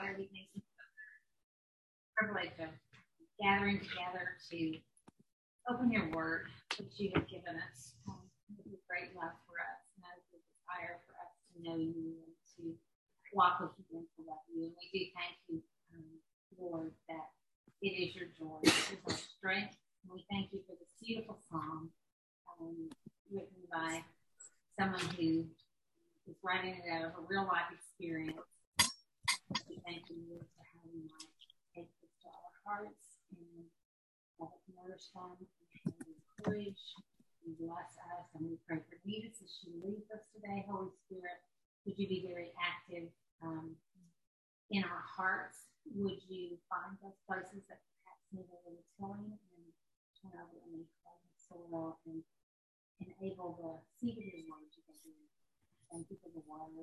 Father, we thank you for the privilege of gathering together to open your word, which you have given us with your great love for us, and as a desire for us to know you and to walk with you and to love you. And we do thank you, Lord, that it is your joy, it is our strength. And we thank you for this beautiful song written by someone who is writing it out of a real life experience. We thank you, Lord, for how we might take this to our hearts and have it nourish them and encourage and bless us. And we pray for Nita as she leads us today. Holy Spirit, would you be very active in our hearts? Would you find those places that perhaps need a little tilling and turn over any clay soil and enable the seed of your word to go in? Thank you for the water.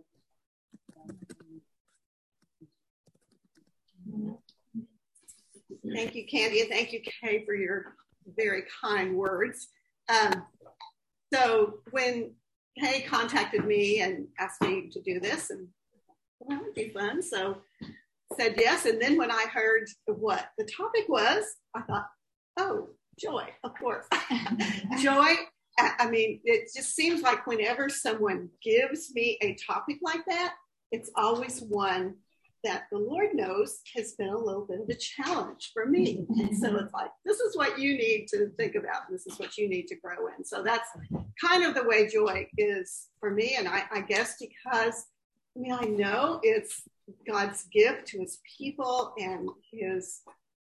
Thank you, Candy, and thank you, Kay, for your very kind words. So when Kay contacted me and asked me to do this, and well, that would be fun, so said yes. And then when I heard what the topic was, I thought, oh, joy, of course. Joy, I mean, it just seems like whenever someone gives me a topic like that, it's always one that the Lord knows has been a little bit of a challenge for me. And so it's like, this is what you need to think about. This is what you need to grow in. So that's kind of the way joy is for me. And I guess because, I mean, I know it's God's gift to his people and his,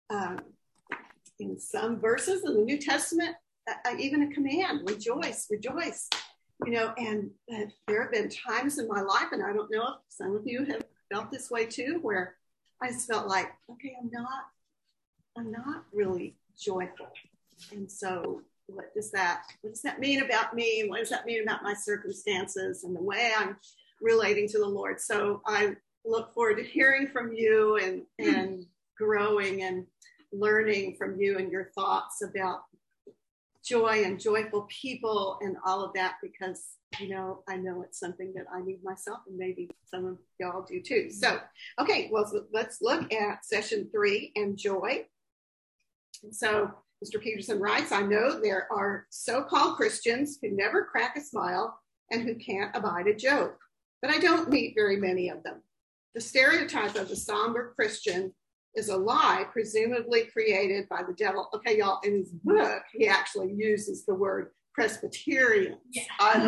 in some verses in the New Testament, even a command, rejoice, rejoice. You know, and there have been times in my life, and I don't know if some of you have felt this way too, where I just felt like, okay, I'm not really joyful. And so what does that mean about me? What does that mean about my circumstances and the way I'm relating to the Lord? So I look forward to hearing from you and growing and learning from you and your thoughts about joy and joyful people and all of that, because I know it's something that I need myself, and maybe some of y'all do too. So, okay, well, let's look at session 3 and joy. And so Mr. Peterson writes, I know there are so-called Christians who never crack a smile and who can't abide a joke, but I don't meet very many of them. The stereotype of the somber Christian is a lie presumably created by the devil. Okay, y'all, in his book, he actually uses the word Presbyterian. Yeah.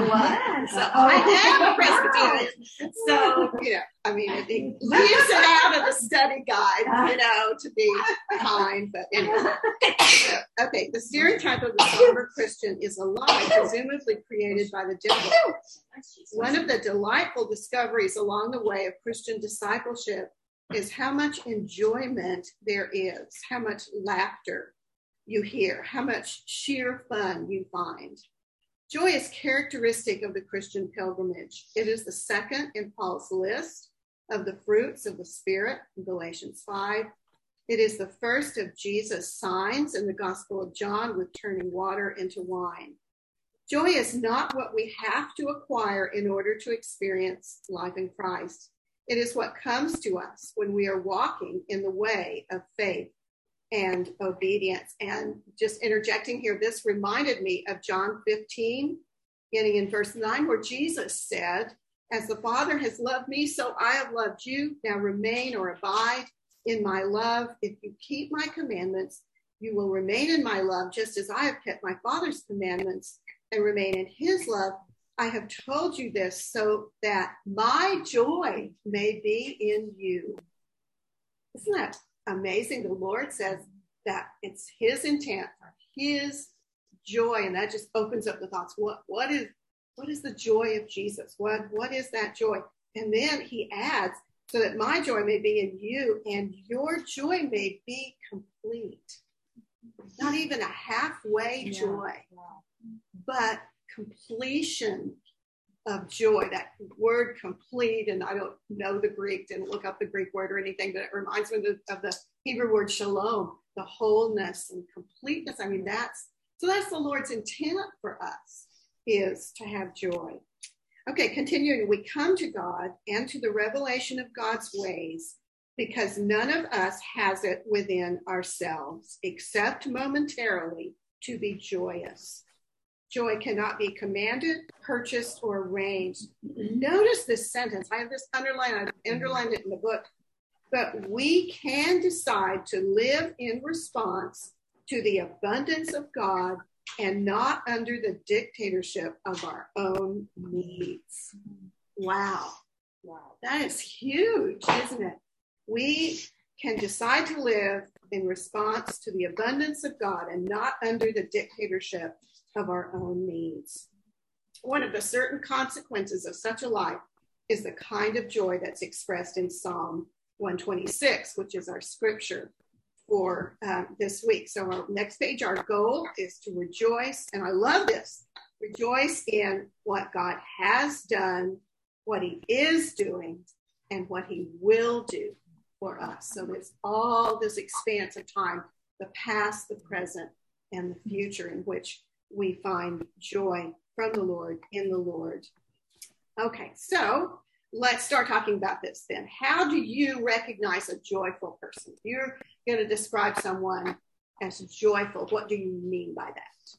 So I am a Presbyterian. So, I mean, he leaves it out of the study guide, to be kind. But anyway. Okay, the stereotype of the somber Christian is a lie presumably created by the devil. One of the delightful discoveries along the way of Christian discipleship is how much enjoyment there is, how much laughter you hear, how much sheer fun you find. Joy is characteristic of the Christian pilgrimage. It is the second in Paul's list of the fruits of the Spirit in Galatians 5. It is the first of Jesus' signs in the Gospel of John with turning water into wine. Joy is not what we have to acquire in order to experience life in Christ. It is what comes to us when we are walking in the way of faith and obedience. And just interjecting here, this reminded me of John 15, beginning in verse 9, where Jesus said, as the Father has loved me, so I have loved you. Now remain or abide in my love. If you keep my commandments, you will remain in my love, just as I have kept my Father's commandments and remain in his love. I have told you this so that my joy may be in you. Isn't that amazing? The Lord says that it's his intent, his joy, and that just opens up the thoughts. What is the joy of Jesus? What is that joy? And then he adds, so that my joy may be in you and your joy may be complete. Not even a halfway joy, but completion of joy. That word complete, and I don't know the Greek, didn't look up the Greek word or anything, but it reminds me of the Hebrew word shalom, the wholeness and completeness. I mean, that's the Lord's intent for us, is to have joy. Okay, continuing, we come to God and to the revelation of God's ways because none of us has it within ourselves, except momentarily, to be joyous. Joy cannot be commanded, purchased, or arranged. Notice this sentence. I have this underlined. I underlined it in the book. But we can decide to live in response to the abundance of God and not under the dictatorship of our own needs. Wow. That is huge, isn't it? We can decide to live in response to the abundance of God and not under the dictatorship of our own needs. One of the certain consequences of such a life is the kind of joy that's expressed in Psalm 126, which is our scripture for this week. So our next page, our goal is to rejoice. And I love this. Rejoice in what God has done, what he is doing, and what he will do for us. So there's all this expanse of time, the past, the present, and the future in which we find joy from the Lord, in the Lord. Okay, so let's start talking about this then. How do you recognize a joyful person? If you're going to describe someone as joyful, what do you mean by that?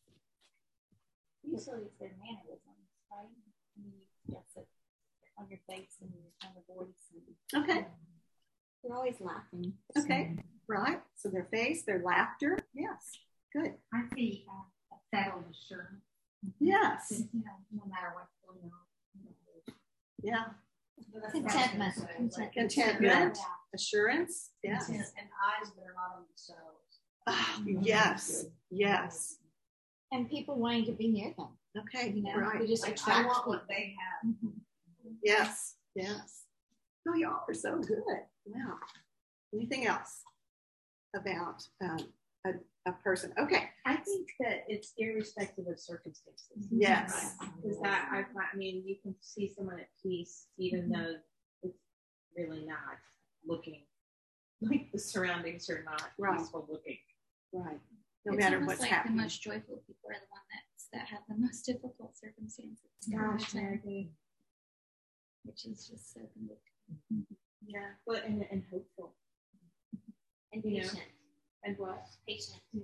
Usually it's their mannerisms, right? I mean, you have it on your face and on the voice. Okay. They're always laughing. Okay, right. So their face, their laughter. Yes, good. I see a settled assurance. Yes. You know, no matter what's going on. Yeah. Contentment. Contentment. Assurance. Yes. And eyes that are not on themselves. Oh, yes. Yes. And people wanting to be near them. Okay. You know, right. they just Like, I attract want people. what they have. Yes. Yes. Oh, y'all are so good. Wow. Anything else about a person? Okay. I think that it's irrespective of circumstances. Yes. Because that I mean, you can see someone at peace even though it's really not looking like the surroundings are not peaceful looking. Right. No It's matter almost what's like happening. the most joyful people are the ones that have the most difficult circumstances. Gosh, Mary. Which is just so convicting. Yeah. But and hopeful. And You know. patient. And what? Patient. Yeah.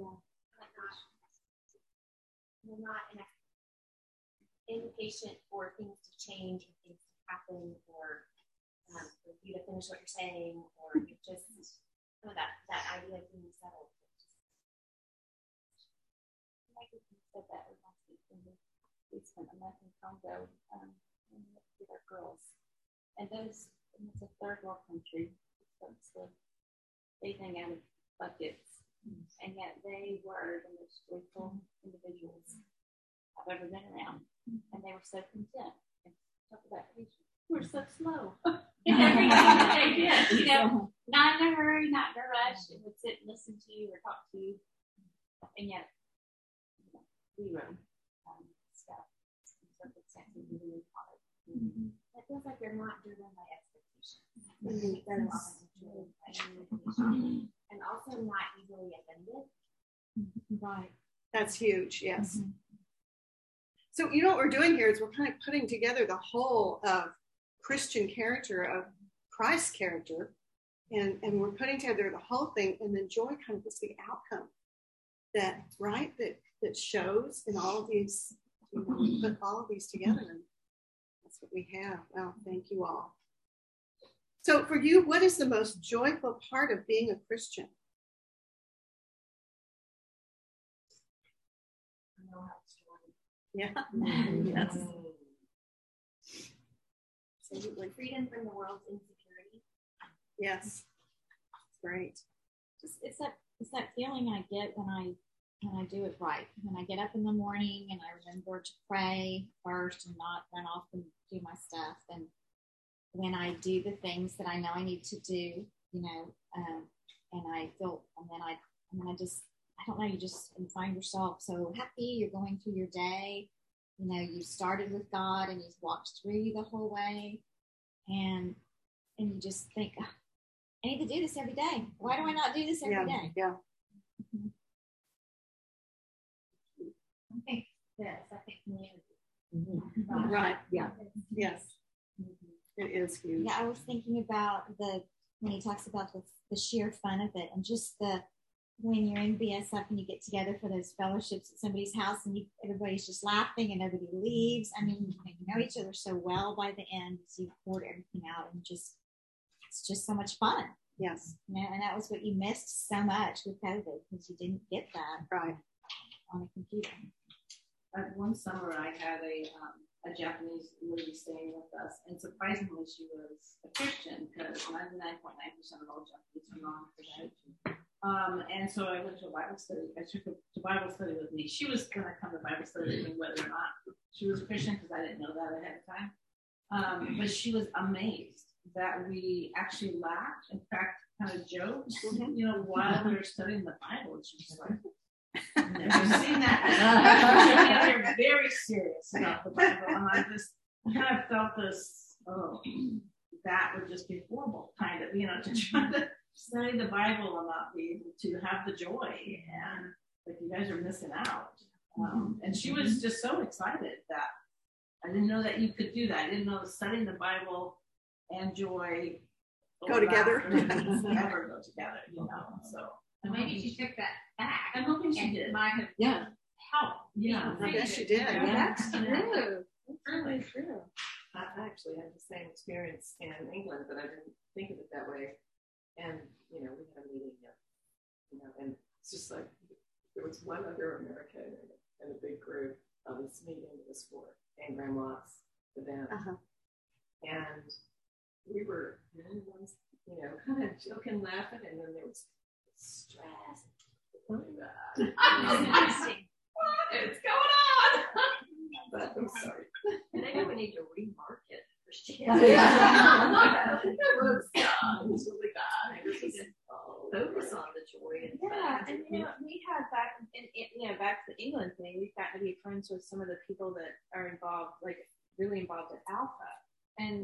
We're not impatient for things to change or things to happen or for you to finish what you're saying or you just that idea of being settled. Like we said that last week when we spent a month in Congo with our girls. And it's a third world country. Folks live bathing out of buckets. And yet they were the most joyful individuals I've ever been around. And they were so content. And talk about patience. We're so slow. In everything that they did. You know, not in a hurry, not in a rush. It would sit and listen to you or talk to you. And yet, zero stuff. Circumstances really hard. It feels like they're not driven by expectations. They're often driven by expectations. And also not easily offended. Right. That's huge. Yes. So, you know what we're doing here is we're kind of putting together the whole of Christian character, of Christ's character, and we're putting together the whole thing, and then joy kind of is the outcome that, right, that shows in all of these, you know, we put all of these together, and that's what we have. Well, thank you all. So for you, what is the most joyful part of being a Christian? I know how it's story. Yeah. Yes. Absolutely. Freedom from the world's insecurity. Yes. Great. Just it's that feeling I get when I do it right. When I get up in the morning and I remember to pray first and not run off and do my stuff. And when I do the things that I know I need to do, you know, and I feel, and then I don't know, you just find yourself so happy. You're going through your day. You know, you started with God and He's walked through you the whole way. And you just think, oh, I need to do this every day. Why do I not do this every day? Yeah. I think this, I think community. Right. Yeah. Yes. It is huge. Yeah, I was thinking about when he talks about the sheer fun of it, and just when you're in BSF and you get together for those fellowships at somebody's house and everybody's just laughing and nobody leaves. I mean, you know each other so well by the end as you poured everything out, and it's just so much fun. Yes. You know, and that was what you missed so much with COVID, because you didn't get that Right. on a computer. One summer, I had a Japanese lady staying with us, and surprisingly, she was a Christian, because 99.9% of all Japanese are non-Christian. And so I went to a Bible study. I took her to Bible study with me. She was going to come to Bible study with me whether or not she was a Christian, because I didn't know that ahead of time. But she was amazed that we actually laughed, in fact, kind of joked, you know, while we were studying the Bible. And she was like, I've never seen that. They're very serious about the Bible. And I just kind of felt this, that would just be horrible, kind of, you know, to try to study the Bible and not be able to have the joy. And like, you guys are missing out. And she was just so excited that I didn't know that you could do that. I didn't know studying the Bible and joy go together. Never go together, you know. So maybe she took that back. I'm hoping she did. Might have helped. Yeah, I bet she did. Yeah, that's true. Really true. I actually had the same experience in England, but I didn't think of it that way. And, you know, we had a meeting, you know, and it's just like, there was one other American in a big group. This meeting was for Anne Graham-Lotz event. And we were, you know, kind of joking, laughing, and then there was stress. What is going on? But I'm sorry. Maybe we need to remarket Christianity. It was really bad. Focus on the joy. And you know, we have back to the England thing, we've gotten to be friends with some of the people that are involved, like really involved at Alpha. And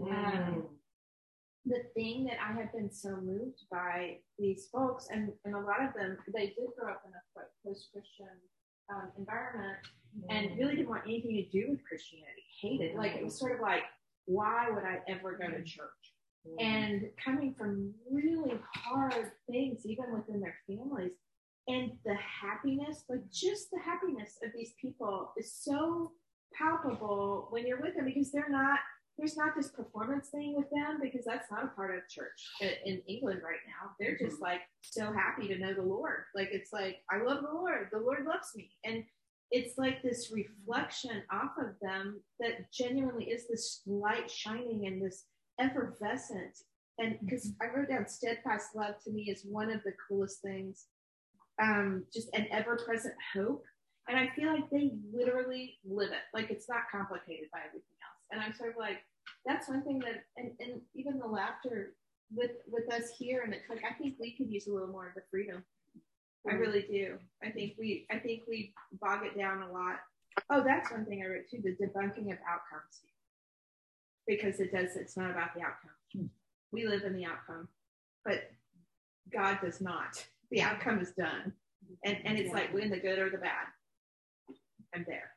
the thing that I have been so moved by these folks, and a lot of them, they did grow up in a post-Christian environment and really didn't want anything to do with Christianity, hated. Like, it was sort of like, why would I ever go to church? And coming from really hard things, even within their families, and the happiness, like just the happiness of these people is so palpable when you're with them, because there's not this performance thing with them, because that's not a part of church in England right now. They're just like so happy to know the Lord. Like, it's like, I love the Lord loves me. And it's like this reflection off of them that genuinely is this light shining and this effervescent. And because I wrote down steadfast love, to me, is one of the coolest things. Just an ever-present hope. And I feel like they literally live it. Like, it's not complicated by everything else. And I'm sort of like, that's one thing that, and even the laughter with us here, and it's like, I think we could use a little more of the freedom. I really do. I think we bog it down a lot. Oh, that's one thing I wrote too, the debunking of outcomes. Because it's not about the outcome. We live in the outcome, but God does not. The outcome is done. And it's like, in the good or the bad, I'm there.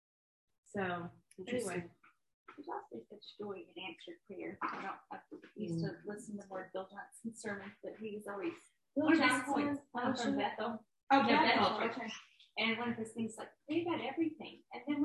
So anyway. There's also such joy in answered prayer. I used to listen to more Bill Johnson sermons, but he was always Bill Johnson from Bethel. Oh, Yeah, Bethel. Bethel. Okay. And one of his things, like, pray about everything. And then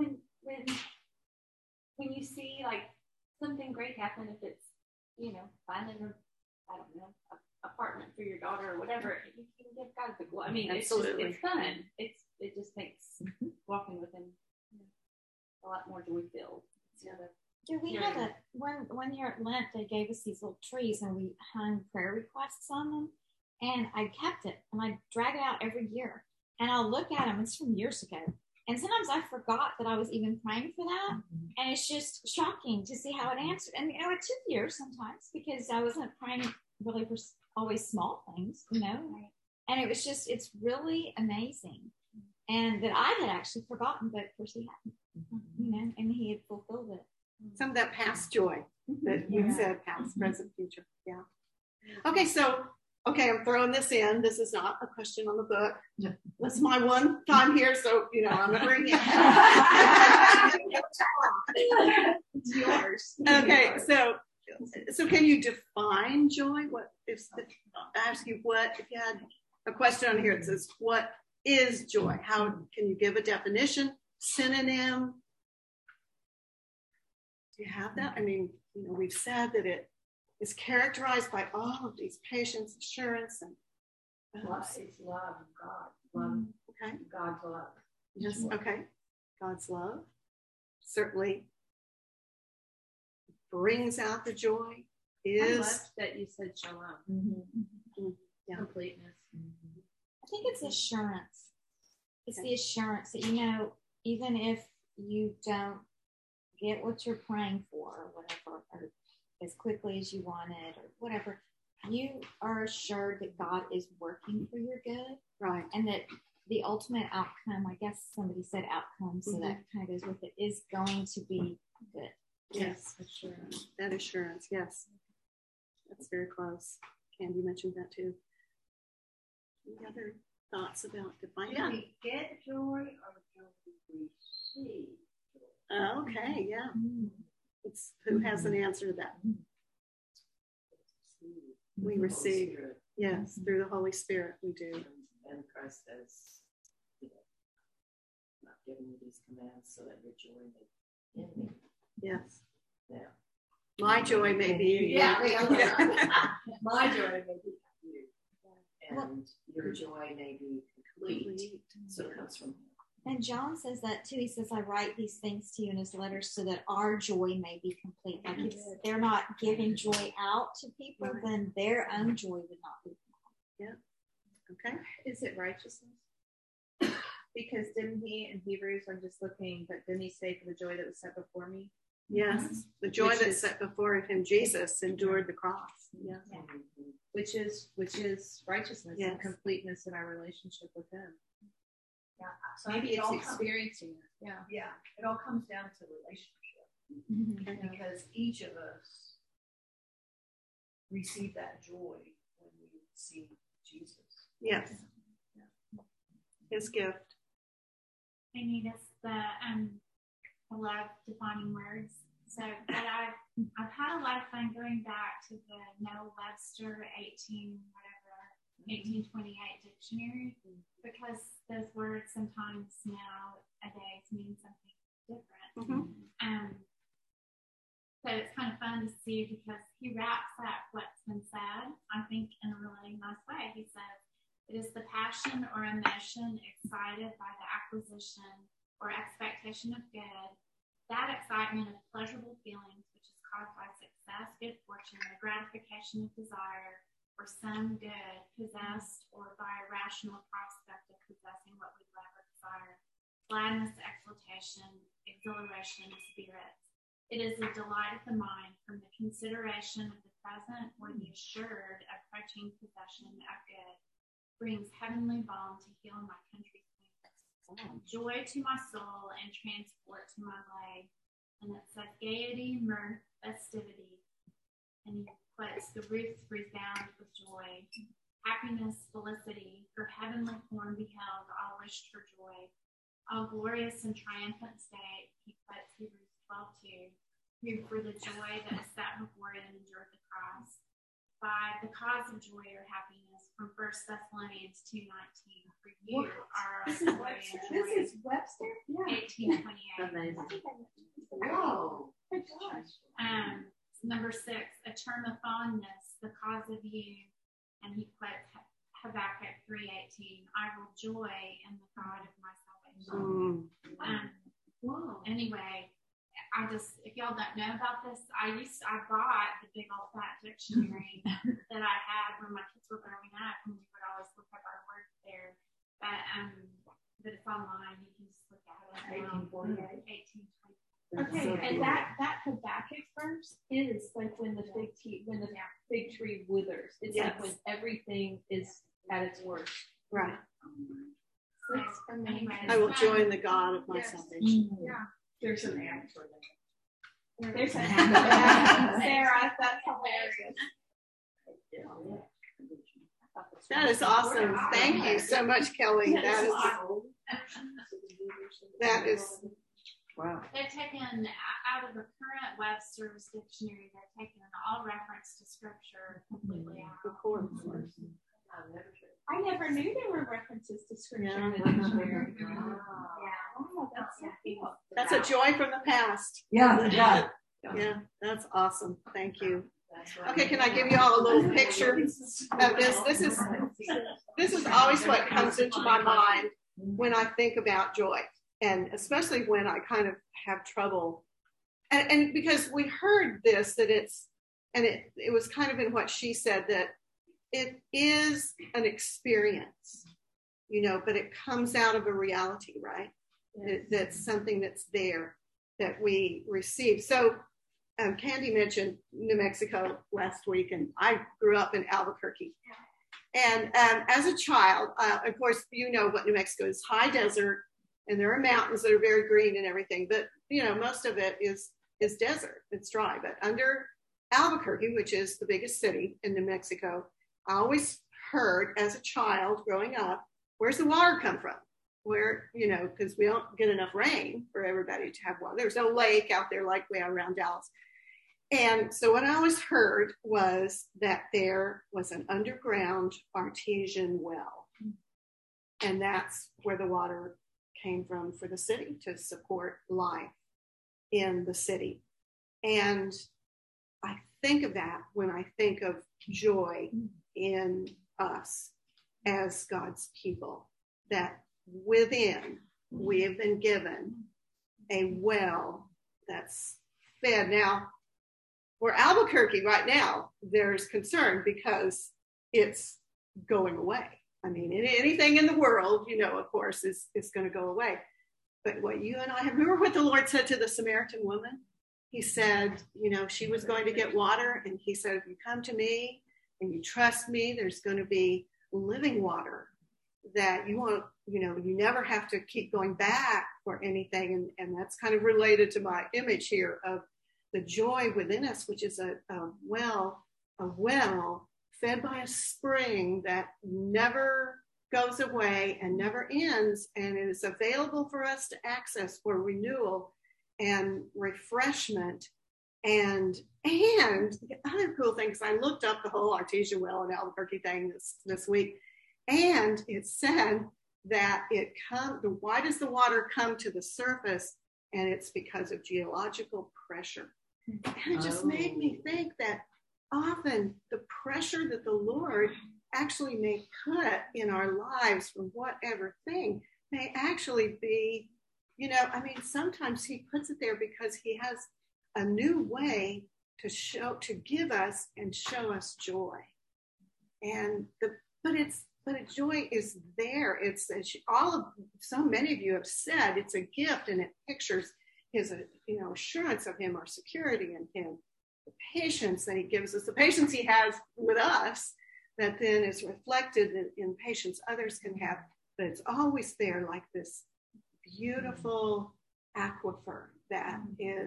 when you see like something great happen, if it's, you know, finding an apartment for your daughter or whatever, you can give God the glory. I mean, Absolutely. it's fun. It just makes walking with him a lot more joy filled. Yeah, we had one year at Lent, they gave us these little trees and we hung prayer requests on them, and I kept it and I drag it out every year and I'll look at them. It's from years ago, and sometimes I forgot that I was even praying for that, and it's just shocking to see how it answered. And you know, it took years sometimes because I wasn't praying really for always small things, you know, and it was just, it's really amazing. And that I had actually forgotten, but of course he hadn't, you know, and he had fulfilled it. Some of that past joy that you said, past, present, future. Yeah. Okay, so, I'm throwing this in. This is not a question on the book. This is my one time here, so, you know, I'm going to bring it. It's yours. Okay, so So can you define joy? What if I ask you if you had a question on here, it says, what is joy? How can you give a definition, synonym? Do you have that? I mean, we've said that it is characterized by all of these patience, assurance, and it's love of God. Love. Okay. God's love. Yes. Okay. God's love certainly brings out the joy. I love that you said shalom. Yeah. Completeness. I think it's assurance. It's the assurance that, even if you don't get what you're praying for or whatever, or as quickly as you want it or whatever, you are assured that God is working for your good. Right. And that the ultimate outcome, I guess somebody said outcome, so that kind of goes with it, is going to be good. Yes. Assurance. That assurance. Yes. That's very close. Candy mentioned that too. Any other thoughts about defining? Do we get joy or do we receive joy? Okay, yeah. It's who has an answer to that? We receive. Yes, through the Holy Spirit we do. And Christ says, not giving you these commands so that your joy may be in me. Yes. Yeah. My joy may be. My joy may be you. And your joy may be complete. So it comes from him. And John says that too. He says, I write these things to you in his letters so that our joy may be complete. Like if they're not giving joy out to people, then their own joy would not be complete. Yeah. Okay. Is it righteousness? Because didn't he in Hebrews, I'm just looking, but didn't he say for the joy that was set before me? Yes. The joy that's set before him, Jesus endured the cross. Yes. Yeah. Which is righteousness and completeness in our relationship with him. Yeah. So Maybe it's experiencing it. Yeah. Yeah. It all comes down to relationship. Because each of us receive that joy when we see Jesus. Yes. His gift. I need us I love defining words. So, but I've had a lot of fun going back to the Noah Webster 1828 dictionary, because those words sometimes nowadays mean something different. So it's kind of fun to see, because he wraps up what's been said, I think, in a really nice way. He says, it is the passion or emotion excited by the acquisition or expectation of good, that excitement of pleasurable feelings which is caused by success, good fortune, the gratification of desire, or some good possessed, or by a rational prospect of possessing what we love or desire, gladness, exultation, exhilaration of spirits. It is a delight of the mind from the consideration of the present or the assured approaching possession of good, brings heavenly balm to heal my country's wounds, joy to my soul and transport to my leg. And it says gaiety, mirth, festivity. And he quotes, the roofs resound with joy, happiness, felicity, for heavenly form beheld, all wished for joy. All glorious and triumphant state, he quotes Hebrews 12:2, who for the joy that is set before him endured the cross. By the cause of joy or happiness, from 1 Thessalonians 2:19, for you are our joy and joy. This is Webster? Yeah. 1828. Wow. Number 6, a term of fondness, the cause of you, and he quotes Habakkuk 3:18, I will joy in the God of my salvation. Anyway, if y'all don't know about this, I bought the big old fat dictionary that I had when my kids were growing up, and we would always look up our words there. But it's online. You can just look at it. 1828. Okay, and that Habakkuk verse is like when the fig tree withers. It's like when everything is at its worst. Right. Anyway, I will join the God of my salvation. Yeah. There's an act for that. There's an act. Sarah, that's hilarious. That is awesome. Thank you so much, Kelly. That is Wow. They're taken out of the current Webster's dictionary. They're taken all reference to scripture completely out. Of course. I never knew there were references to scripture Yeah. in the dictionary. Oh, that's so cool. That's a joy from the past. Yeah. Yeah, that's awesome. Thank you. That's right. Okay, can I give you all a little picture of this? This is always what comes into my mind when I think about joy, and especially when I kind of have trouble. And because we heard this, that it was kind of in what she said, that it is an experience, but it comes out of a reality, right? That's something that's there that we receive. So Candy mentioned New Mexico last week, and I grew up in Albuquerque. And as a child, of course, what New Mexico is, high desert, and there are mountains that are very green and everything. But, most of it is desert. It's dry. But under Albuquerque, which is the biggest city in New Mexico, I always heard as a child growing up, where's the water come from? Where, because we don't get enough rain for everybody to have water. There's no lake out there like way around Dallas. And so what I always heard was that there was an underground artesian well. And that's where the water came from for the city to support life in the city. And I think of that when I think of joy in us as God's people, that within we have been given a well that's fed. Now, for Albuquerque right now, there's concern because it's going away. I mean, anything in the world, of course, is going to go away. But what you and I have, remember what the Lord said to the Samaritan woman? He said, she was going to get water. And he said, if you come to me and you trust me, there's going to be living water that you won't, you never have to keep going back for anything. And that's kind of related to my image here of the joy within us, which is a well fed by a spring that never goes away and never ends, and it is available for us to access for renewal and refreshment. And the other cool thing, because I looked up the whole artesian well in Albuquerque thing this week, and it said that why does the water come to the surface? And it's because of geological pressure. And it just made me think that often the pressure that the Lord actually may put in our lives from whatever thing may actually be, sometimes he puts it there because he has a new way to give us and show us joy. And but joy is there. It's so many of you have said it's a gift, and it pictures his assurance of him, our security in him, the patience that he gives us, the patience he has with us that then is reflected in patience others can have, but it's always there like this beautiful aquifer that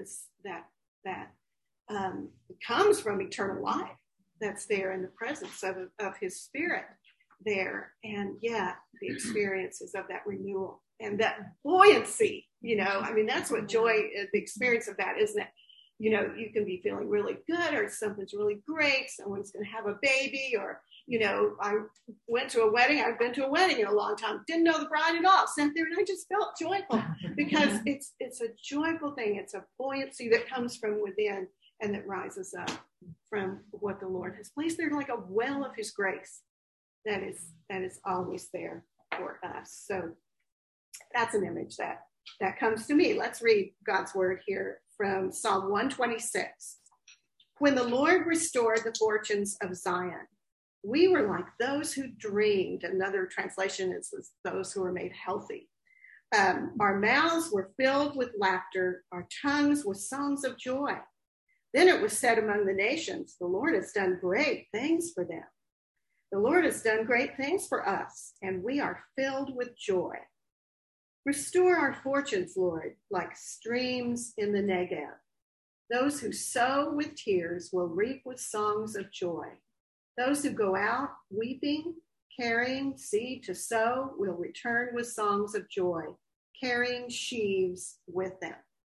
comes from eternal life, that's there in the presence of his spirit there. And yet the experiences of that renewal and that buoyancy, that's what joy is, the experience of that, isn't it? You can be feeling really good, or something's really great, someone's going to have a baby, or, I went to a wedding. I've been to a wedding in a long time, didn't know the bride at all, sat there and I just felt joyful because it's a joyful thing. It's a buoyancy that comes from within and that rises up from what the Lord has placed there, like a well of his grace that is always there for us. So that's an image that comes to me. Let's read God's word here from Psalm 126. When the Lord restored the fortunes of Zion, we were like those who dreamed. Another translation is those who were made healthy. Our mouths were filled with laughter, our tongues with songs of joy. Then it was said among the nations, the Lord has done great things for them. The Lord has done great things for us, and we are filled with joy. Restore our fortunes, Lord, like streams in the Negev. Those who sow with tears will reap with songs of joy. Those who go out weeping, carrying seed to sow, will return with songs of joy, carrying sheaves with them.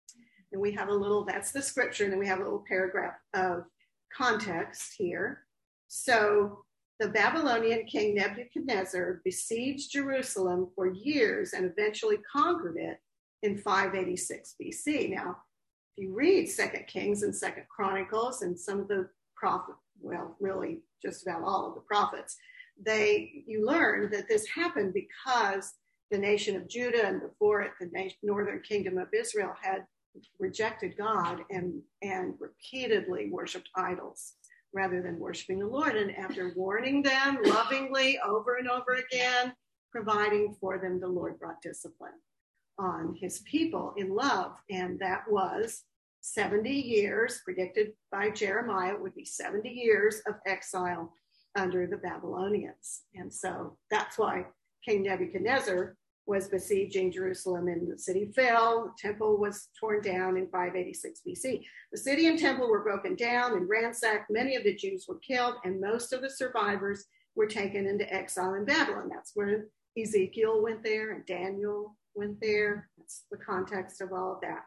And we have a little, that's the scripture, and then we have a little paragraph of context here. So the Babylonian king Nebuchadnezzar besieged Jerusalem for years and eventually conquered it in 586 BC. Now, if you read 2nd Kings and 2nd Chronicles and some of the prophets, well, really just about all of the prophets, you learn that this happened because the nation of Judah and before it, the northern kingdom of Israel had rejected God and repeatedly worshiped idols rather than worshiping the Lord. And after warning them lovingly over and over again, providing for them, the Lord brought discipline on his people in love. And that was 70 years, predicted by Jeremiah, would be 70 years of exile under the Babylonians. And so that's why King Nebuchadnezzar was besieging Jerusalem, and the city fell. The temple was torn down in 586 BC. The city and temple were broken down and ransacked. Many of the Jews were killed, and most of the survivors were taken into exile in Babylon. That's where Ezekiel went there and Daniel went there. That's the context of all of that.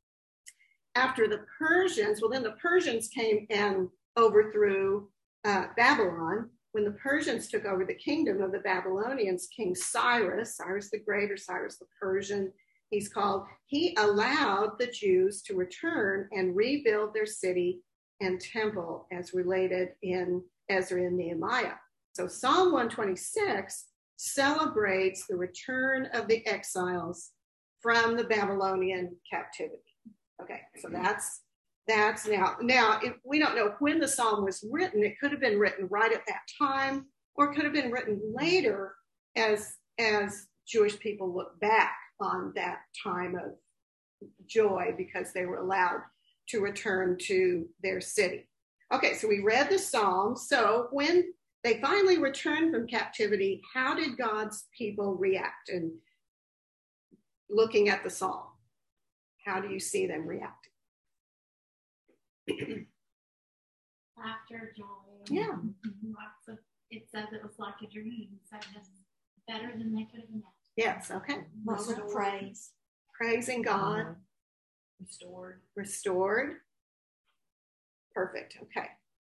After the Persians, well, then the Persians came and overthrew Babylon. When the Persians took over the kingdom of the Babylonians, King Cyrus the Great, or Cyrus the Persian, he's called, he allowed the Jews to return and rebuild their city and temple as related in Ezra and Nehemiah. So Psalm 126 celebrates the return of the exiles from the Babylonian captivity. Okay, so that's now we don't know when the psalm was written. It could have been written right at that time, or it could have been written later as Jewish people look back on that time of joy because they were allowed to return to their city. Okay, so we read the psalm. So when they finally returned from captivity, how did God's people react? And looking at the psalm, how do you see them reacting? Laughter, joy. Yeah. Lots of, it says it was like a dream. So just better than they could have imagined. Yes, okay. Lots of praise. Praising God. Restored. Perfect. Okay.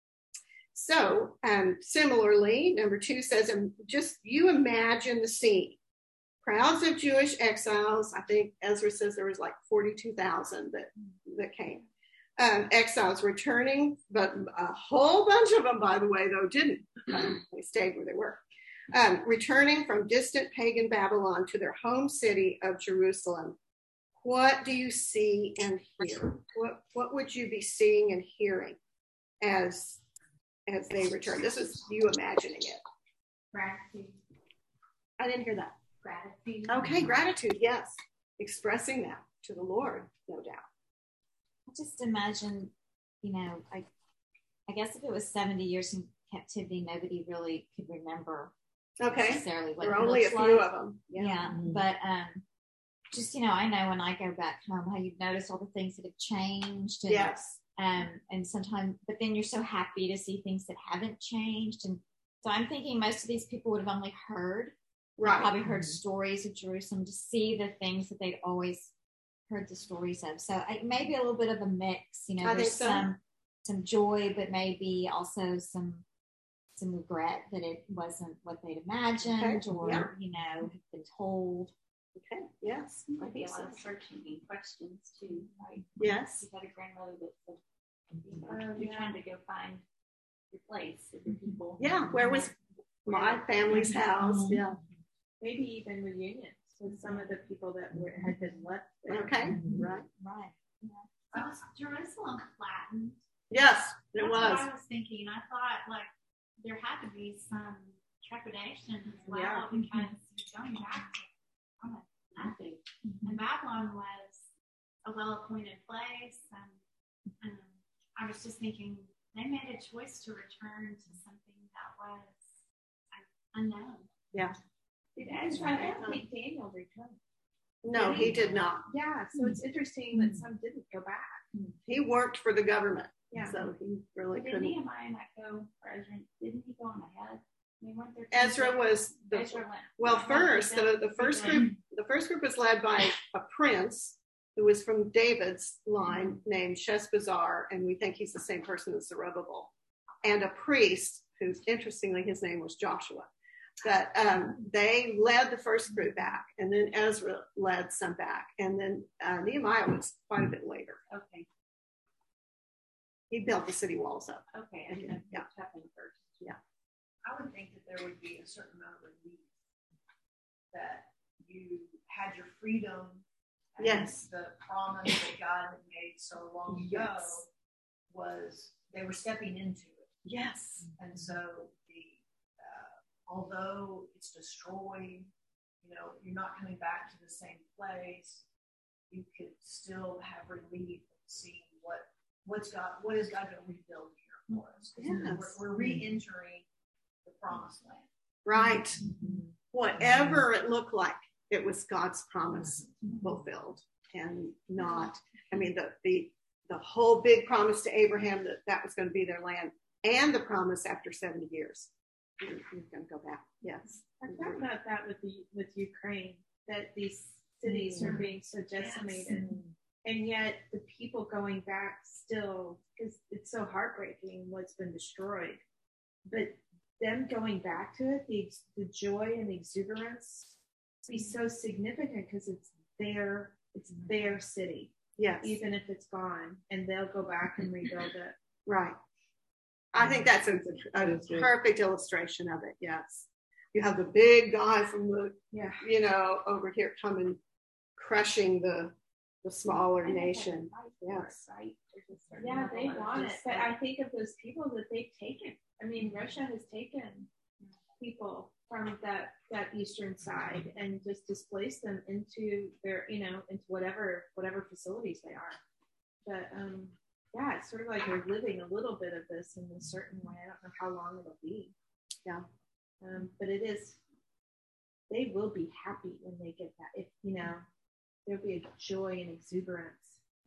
So similarly, number 2 says, just you imagine the scene. Crowds of Jewish exiles. I think Ezra says there was like 42,000 that came. Exiles returning, but a whole bunch of them, by the way, though, didn't. They stayed where they were. Returning from distant pagan Babylon to their home city of Jerusalem. What do you see and hear? What would you be seeing and hearing as they return? This is you imagining it. Gratitude. I didn't hear that. Gratitude. Okay, gratitude, yes. Expressing that to the Lord, no doubt. I just imagine, I guess if it was 70 years in captivity, nobody really could remember necessarily what there are it only a looks few like. of them. Yeah. But just, I know when I go back home, how you've noticed all the things that have changed. And, yes. And sometimes, but then you're so happy to see things that haven't changed. And so I'm thinking most of these people would have only heard, probably heard stories of Jerusalem, to see the things that they'd always heard the stories of. So maybe a little bit of a mix, there's some joy, but maybe also some regret that it wasn't what they'd imagined or, had been told. Okay, yes. Might be a lot of searching and questions too, right? Yes. You had a grandmother that said, you're trying to go find your place with your people. Yeah, where was my family's house? Yeah. Maybe even reunions with some of the people that had been left there. Okay, right. So was Jerusalem flattened? Yes, it That's was. what I was thinking. I thought there had to be some trepidation as well because you're going back to nothing. And Babylon was a well-appointed place, and I was just thinking they made a choice to return to something that was unknown. Yeah. I don't think Daniel returned. No, he did not. Yeah, so it's interesting that some didn't go back. He worked for the government. Yeah. So he really Did couldn't. Nehemiah not go, or Ezra, didn't he go on ahead? Weren't there Ezra was Ezra went. well, first the first group was led by a prince who was from David's line, named Sheshbazzar, and we think he's the same person as Zerubbabel, and a priest who's, interestingly, his name was Joshua. That they led the first group back, and then Ezra led some back, and then Nehemiah was quite a bit later. Okay. He built the city walls up. Okay. Yeah. First. Yeah. I would think that there would be a certain amount of relief that you had your freedom. And Yes. The promise that God had made so long ago Yes. was they were stepping into it. Yes. And so although it's destroyed, you're not coming back to the same place. You could still have relief in seeing what is God going to rebuild here for us? Yes. We're re-entering the promised land. Right. Whatever it looked like, it was God's promise fulfilled, and not. I mean, the whole big promise to Abraham that was going to be their land, and the promise after 70 years. You're going to go back. Yes. I talked about that with Ukraine, that these cities are being so decimated, and yet the people going back still, because it's so heartbreaking what's been destroyed, but them going back to it, the joy and the exuberance be so significant because it's their city. Yes. Even if it's gone, and they'll go back and rebuild it. Right. I think that's a perfect illustration of it. Yes. You have the big guy from the, over here coming, crushing the smaller nation. Yes. Yeah, they want it. But I think of those people that they've taken. I mean, Russia has taken people from that eastern side and just displaced them into their, into whatever facilities they are. But yeah, it's sort of like we're living a little bit of this in a certain way. I don't know how long it'll be. Yeah. But it is, they will be happy when they get that. If, there'll be a joy and exuberance.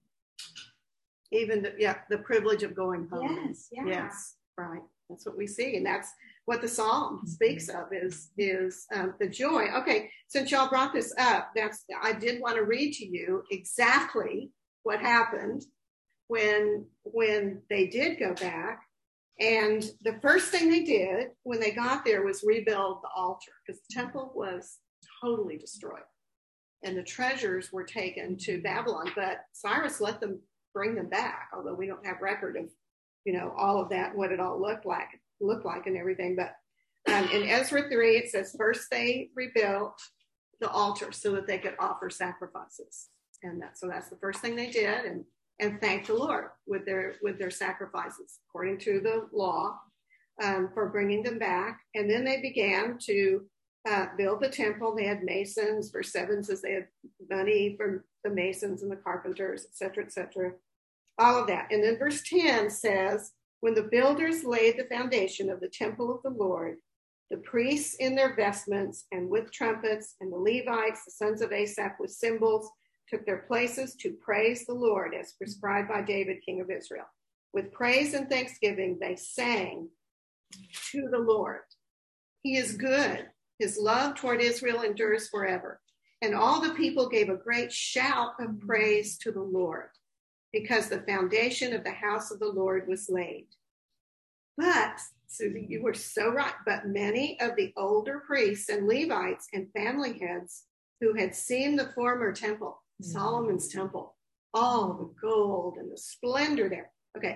Even the privilege of going home. Yes. Yeah. Yes. Right. That's what we see. And that's what the Psalm speaks of is the joy. Okay. Since y'all brought this up, I did want to read to you exactly what happened when they did go back. And the first thing they did when they got there was rebuild the altar, because the temple was totally destroyed and the treasures were taken to Babylon. But Cyrus let them bring them back, although we don't have record of, all of that, what it all looked like and everything. But in Ezra 3, it says first they rebuilt the altar so that they could offer sacrifices. And that's the first thing they did. And thank the Lord with their sacrifices according to the law for bringing them back. And then they began to build the temple. They had masons. Verse 7 says they had money from the masons and the carpenters, et cetera, all of that. And then verse 10 says, when the builders laid the foundation of the temple of the Lord, the priests in their vestments and with trumpets, and the Levites, the sons of Asaph, with cymbals, took their places to praise the Lord as prescribed by David, king of Israel. With praise and thanksgiving, they sang to the Lord. He is good. His love toward Israel endures forever. And all the people gave a great shout of praise to the Lord, because the foundation of the house of the Lord was laid. But, Susie, you were so right, but many of the older priests and Levites and family heads who had seen the former temple, Solomon's temple, all the gold and the splendor there,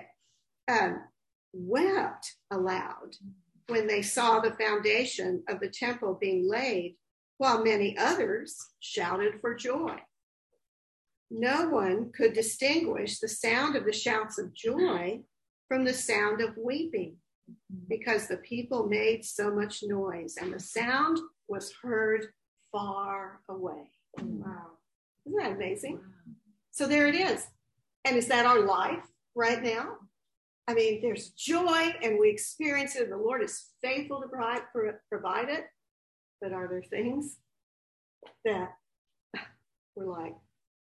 wept aloud when they saw the foundation of the temple being laid, while many others shouted for joy. No one could distinguish the sound of the shouts of joy from the sound of weeping, because the people made so much noise, and the sound was heard far away. Wow. Isn't that amazing? So there it is. And is that our life right now? I mean, there's joy and we experience it. The Lord is faithful to provide it. But are there things that we're like,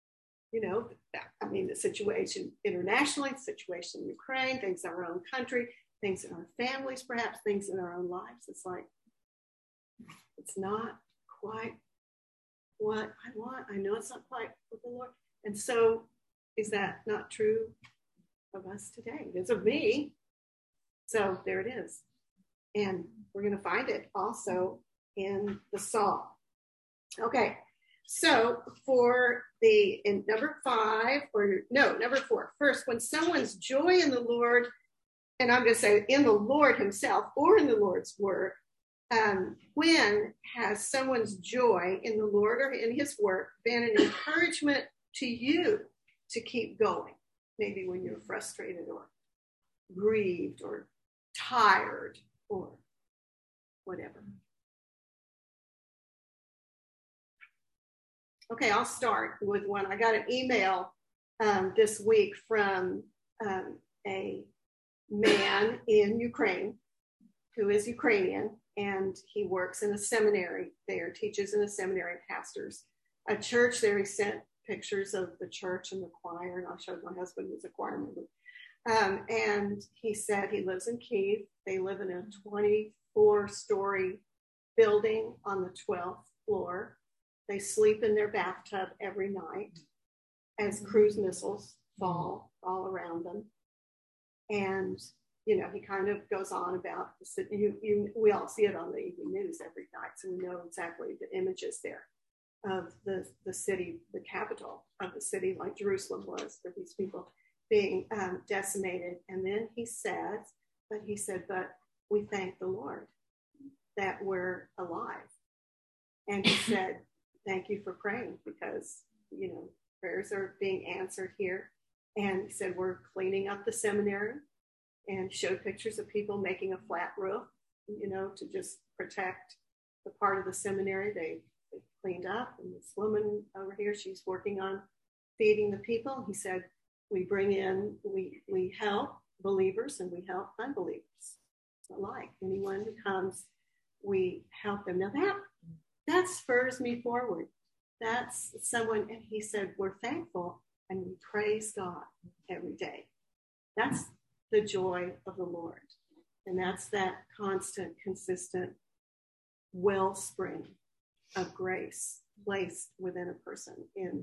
the situation internationally, the situation in Ukraine, things in our own country, things in our families, perhaps things in our own lives. It's like, it's not quite what I want. I know it's not quite what the Lord, And so is that not true of us today? It's of me. So there it is. And we're going to find it also in the Psalm. Okay. So in number 4, first, when someone's joy in the Lord, and I'm going to say in the Lord himself or in the Lord's work, when has someone's joy in the Lord or in his work been an encouragement to you to keep going? Maybe when you're frustrated or grieved or tired or whatever. Okay, I'll start with one. I got an email this week from a man in Ukraine who is Ukrainian, and he works in a seminary there, teaches in a seminary, pastors a church there. He sent pictures of the church and the choir, and I showed my husband, who's a choir member. And he said he lives in Kyiv. They live in a 24-story building on the 12th floor. They sleep in their bathtub every night as cruise missiles fall all around them. And, he kind of goes on about the city. We all see it on the evening news every night, so we know exactly the images there of the city, the capital of the city, like Jerusalem was, for these people being decimated. And then he said, but we thank the Lord that we're alive. And he said, thank you for praying, because, prayers are being answered here. And he said, we're cleaning up the seminary, and showed pictures of people making a flat roof, to just protect the part of the seminary they cleaned up. And this woman over here, she's working on feeding the people. He said, we help believers and we help unbelievers alike. Anyone who comes, we help them. Now that spurs me forward. That's someone, and he said, we're thankful and we praise God every day. That's the joy of the Lord. And that's that constant, consistent wellspring of grace placed within a person in,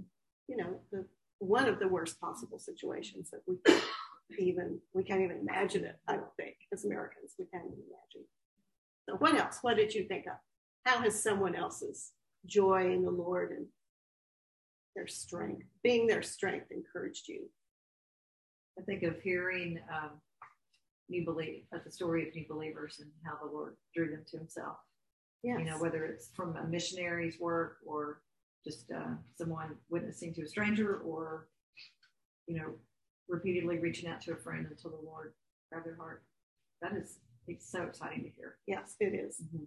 one of the worst possible situations that we can't even imagine it, I don't think, as Americans. We can't even imagine. So what else? What did you think of? How has someone else's joy in the Lord and their strength, being their strength, encouraged you? I think of hearing the story of new believers and how the Lord drew them to himself. Yes. Whether it's from a missionary's work or just someone witnessing to a stranger or, repeatedly reaching out to a friend until the Lord grabbed their heart. It's so exciting to hear. Yes, it is. Mm-hmm.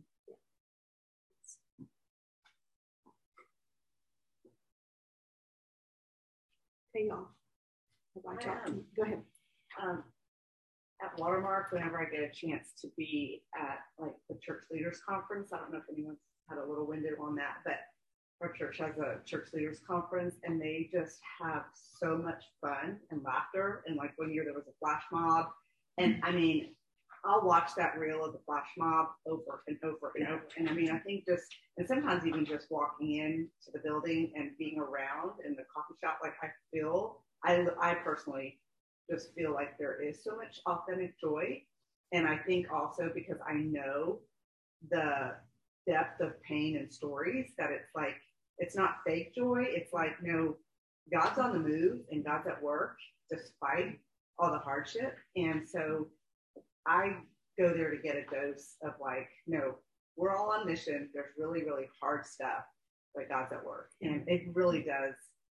Hey, y'all. Go ahead. At Watermark, whenever I get a chance to be at the church leaders conference, I don't know if anyone's had a little window on that, but our church has a church leaders conference, and they just have so much fun and laughter. And 1 year there was a flash mob, and I'll watch that reel of the flash mob over and over and over. And I think and sometimes even just walking into the building and being around in the coffee shop, I personally just feel like there is so much authentic joy. And I think also because I know the depth of pain and stories that it's not fake joy. It's no, God's on the move and God's at work despite all the hardship. And so I go there to get a dose of no, we're all on mission. There's really, really hard stuff, but God's at work. And it really does,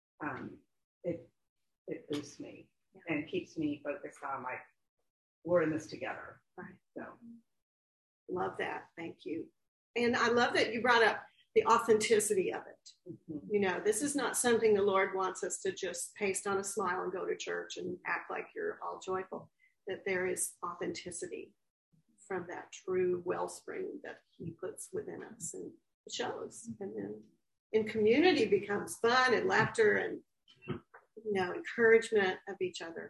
it boosts me and keeps me focused on we're in this together. Right. So love that. Thank you. And I love that you brought up the authenticity of it. Mm-hmm. This is not something the Lord wants us to just paste on a smile and go to church and act like you're all joyful, that there is authenticity from that true wellspring that he puts within us, and it shows. And then in community becomes fun and laughter and, encouragement of each other.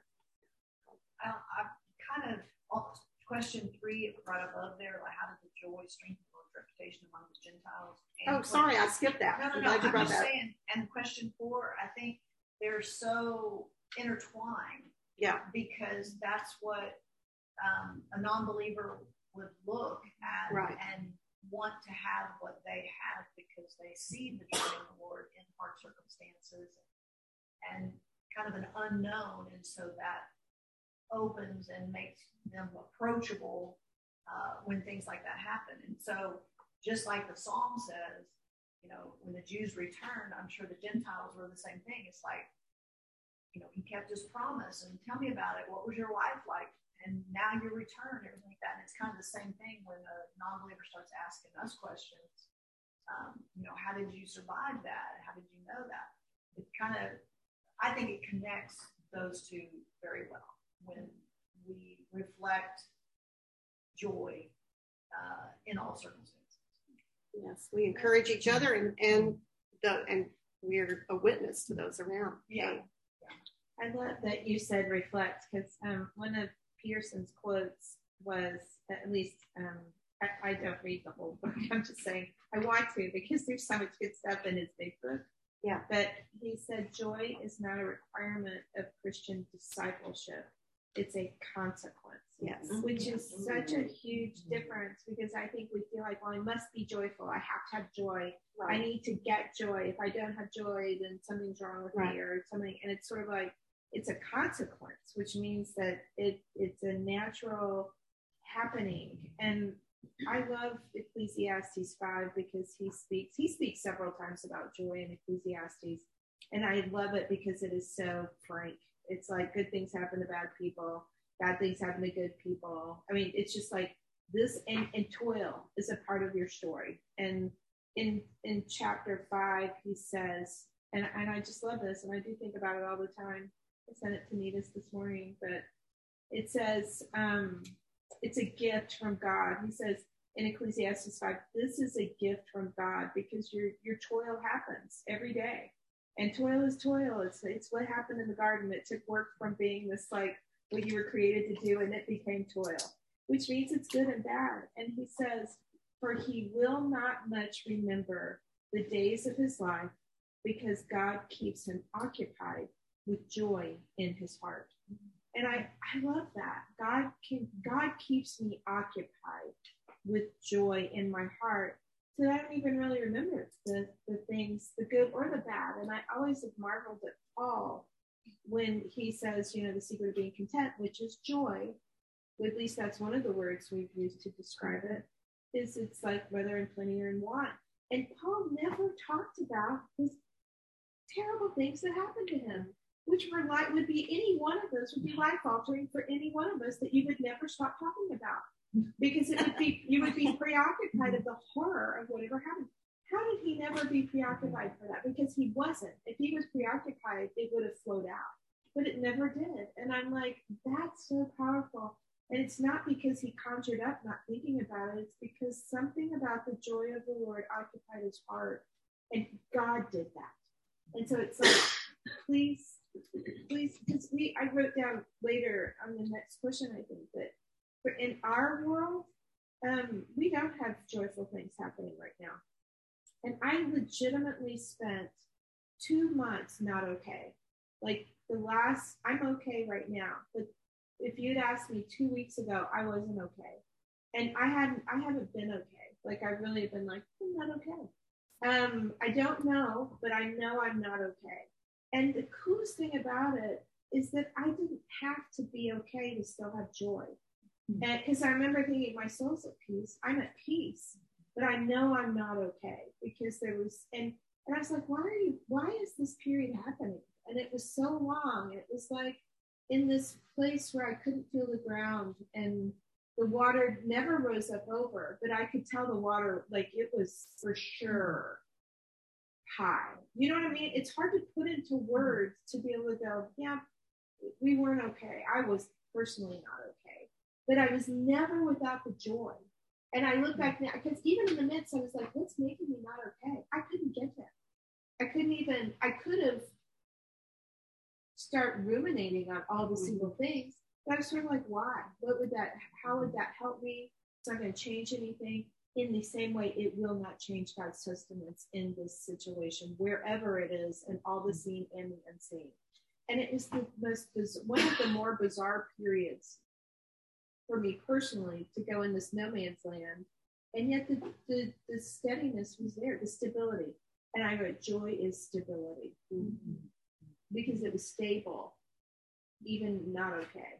I kind of, question 3 right above there, how did the joy strengthen the Lord's reputation among the Gentiles? And sorry, I skipped that. No, I'm glad you brought just that. saying, and question 4, I think they're so intertwined. Yeah. Because that's what a non-believer would look at and want to have what they have, because they see the joy of the Lord in hard circumstances and kind of an unknown. And so that opens and makes them approachable when things like that happen. And so just like the Psalm says, you know, when the Jews returned, I'm sure the Gentiles were the same thing. It's like, you know, he kept his promise, and tell me about it. What was your life like? And now you return, everything like that. And it's kind of the same thing when a non-believer starts asking us questions. You know, how did you survive that? How did you know that? It kind of, I think it connects those two very well when we reflect joy in all circumstances. Yes, we encourage each other, and we're a witness to those around. Yeah. I love that you said reflect, because one of Pearson's quotes was, at least I don't read the whole book. I'm just saying I want to, because there's so much good stuff in his big book. Yeah. But he said joy is not a requirement of Christian discipleship. It's a consequence. Yes. Which is such a huge difference, because I think we feel like, well, I must be joyful. I have to have joy. Right. I need to get joy. If I don't have joy, then something's wrong with me or something. And it's sort of like, it's a consequence, which means that it's a natural happening. And I love Ecclesiastes 5 because he speaks several times about joy in Ecclesiastes. And I love it because it is so frank. It's like good things happen to bad people, bad things happen to good people. I mean, it's just like this, and toil is a part of your story. And in chapter 5, he says, and I just love this, and I do think about it all the time. I sent it to Nita this morning, but it says, it's a gift from God. He says in Ecclesiastes 5, this is a gift from God, because your toil happens every day. And toil is toil. It's what happened in the garden. It took work from being this, like, what you were created to do, and it became toil, which means it's good and bad. And he says, for he will not much remember the days of his life, because God keeps him occupied with joy in his heart. And I love that. God keeps me occupied with joy in my heart, so that I don't even really remember the things, the good or the bad. And I always have marveled at Paul when he says, you know, the secret of being content, which is joy. At least that's one of the words we've used to describe it. Is it's like whether in plenty or in want. And Paul never talked about his terrible things that happened to him, which would be any one of those would be life altering for any one of us that you would never stop talking about, because it would be, you would be preoccupied of the horror of whatever happened. How did he never be preoccupied for that? Because he wasn't. If he was preoccupied, it would have flowed out, but it never did. And I'm like, that's so powerful. And it's not because he conjured up not thinking about it. It's because something about the joy of the Lord occupied his heart, and God did that. And so it's like, please, because I wrote down later on the next question, I think, that in our world, we don't have joyful things happening right now. And I legitimately spent 2 months not okay. Like I'm okay right now, but if you'd asked me 2 weeks ago, I wasn't okay. And I haven't been okay. Like, I really have been like, I'm not okay. I don't know, but I know I'm not okay. And the coolest thing about it is that I didn't have to be okay to still have joy. And because I remember thinking, my soul's at peace. I'm at peace, but I know I'm not okay, because there was, and I was like, why is this period happening? And it was so long. It was like in this place where I couldn't feel the ground, and the water never rose up over, but I could tell the water, like, it was for sure high. You know what I mean? It's hard to put into words to be able to go, yeah, we weren't okay. I was personally not okay, but I was never without the joy. And I look back now, because even in the midst, I was like, what's making me not okay? I couldn't get there. I could have start ruminating on all the single things, but I was sort of like, why? How would that help me? It's not going to change anything. in the same way, it will not change God's testaments in this situation, wherever it is, and all the seen and the unseen. And it was the most one of the more bizarre periods for me personally to go in this no man's land, and yet the steadiness was there, the stability. And I wrote, joy is stability, because it was stable, even not okay.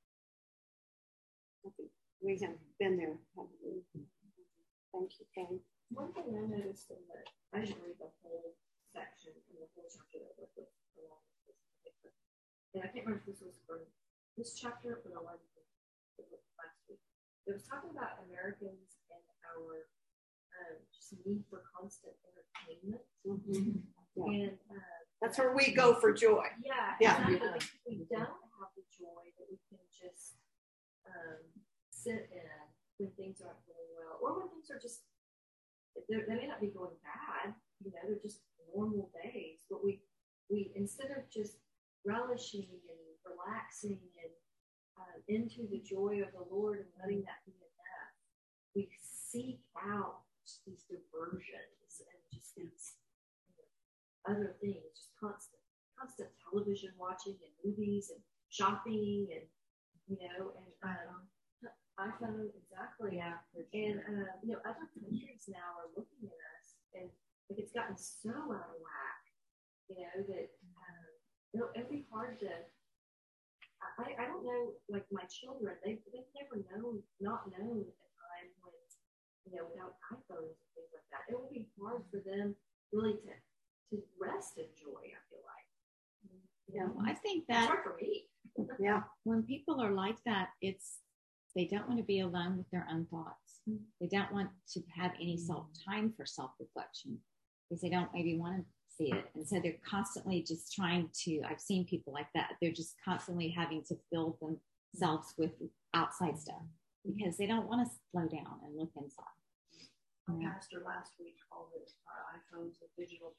We have been there, haven't we? Thank you, Kay. One thing I noticed in that, I didn't read the whole section in the whole chapter that was along with this, and I can't remember if this was from this chapter or the one last week. It was talking about Americans and our just need for constant entertainment. Yeah. And that's where we go for joy. Yeah. Yeah. Exactly. Because we don't have the joy that we can just sit in when things aren't going well, or when things are just, they may not be going bad, they're just normal days, but we instead of just relishing and relaxing and into the joy of the Lord and letting that be enough, we seek out just these diversions and just these other things, just constant television watching and movies and shopping and iPhone, exactly. Yeah. And other countries now are looking at us, and like it's gotten so out of whack, that it'll be hard to. I don't know, like my children, they've never not known a time when, without iPhones and things like that. It will be hard for them really to rest in joy, I feel like. Yeah, I think that it's hard for me. Yeah. When people are like that, they don't want to be alone with their own thoughts. They don't want to have any time for self-reflection because they don't maybe want to see it. And so they're constantly just trying to, I've seen people like that. They're just constantly having to fill themselves with outside stuff because they don't want to slow down and look inside. Our pastor last week called it our iPhones a digital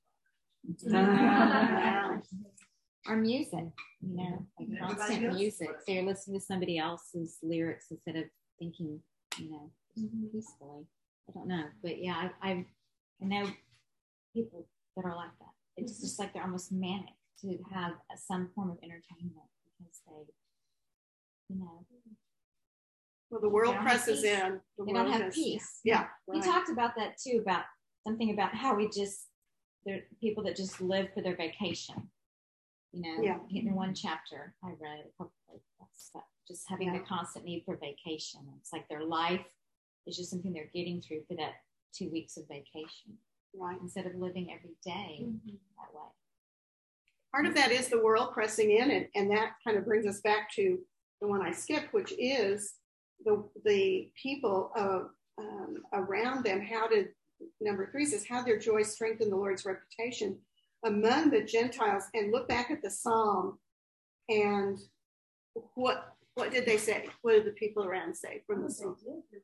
pacifier. Or music, like constant music. So you're listening to somebody else's lyrics instead of thinking, peacefully. I don't know, but yeah, I know people that are like that. It's just like they're almost manic to have some form of entertainment because they, Well, the world presses in. They don't have peace. Yeah. We talked about that too, about something about how there are people that just live for their vacation. In one chapter I read a couple of stuff, just having the constant need for vacation. It's like their life is just something they're getting through for that 2 weeks of vacation, right? Instead of living every day that way. Part of that is the world pressing in, and that kind of brings us back to the one I skipped, which is the people around them. Number 3 says, how their joy strengthened the Lord's reputation among the Gentiles. And look back at the Psalm, and what did they say? What did the people around say from the Psalm?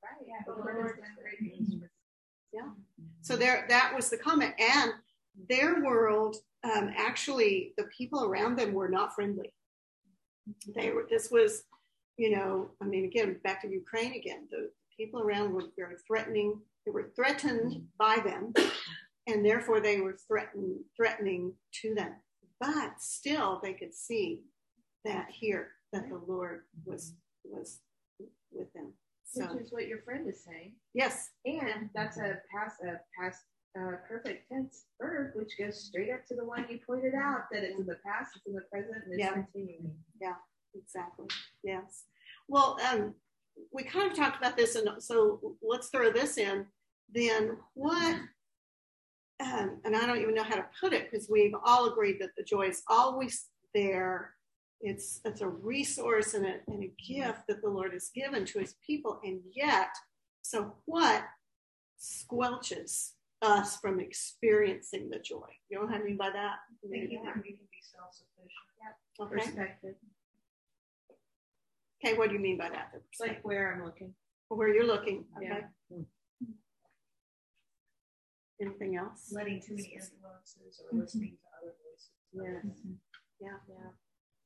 Yeah. So that was the comment, and their world, actually, the people around them were not friendly. This was, again, back to Ukraine again. The people around were very threatening. They were threatened by them. And therefore they were threatening to them. But still they could see that the Lord was with them. So, which is what your friend is saying. Yes. And that's a past perfect tense verb, which goes straight up to the one you pointed out, that it's in the past, it's in the present, and it's continuing. Yeah, exactly. Yes. Well, we kind of talked about this, and so let's throw this in. Then what... and I don't even know how to put it because we've all agreed that the joy is always there. It's a resource and a gift that the Lord has given to his people. And yet, so what squelches us from experiencing the joy? You know what I mean by that? Thinking that we can be self-sufficient. Okay. Perspective. Okay, what do you mean by that? It's like where I'm looking. Where you're looking. Okay. Yeah. Anything else? Letting too many influences or listening to other voices. Yes. Yeah.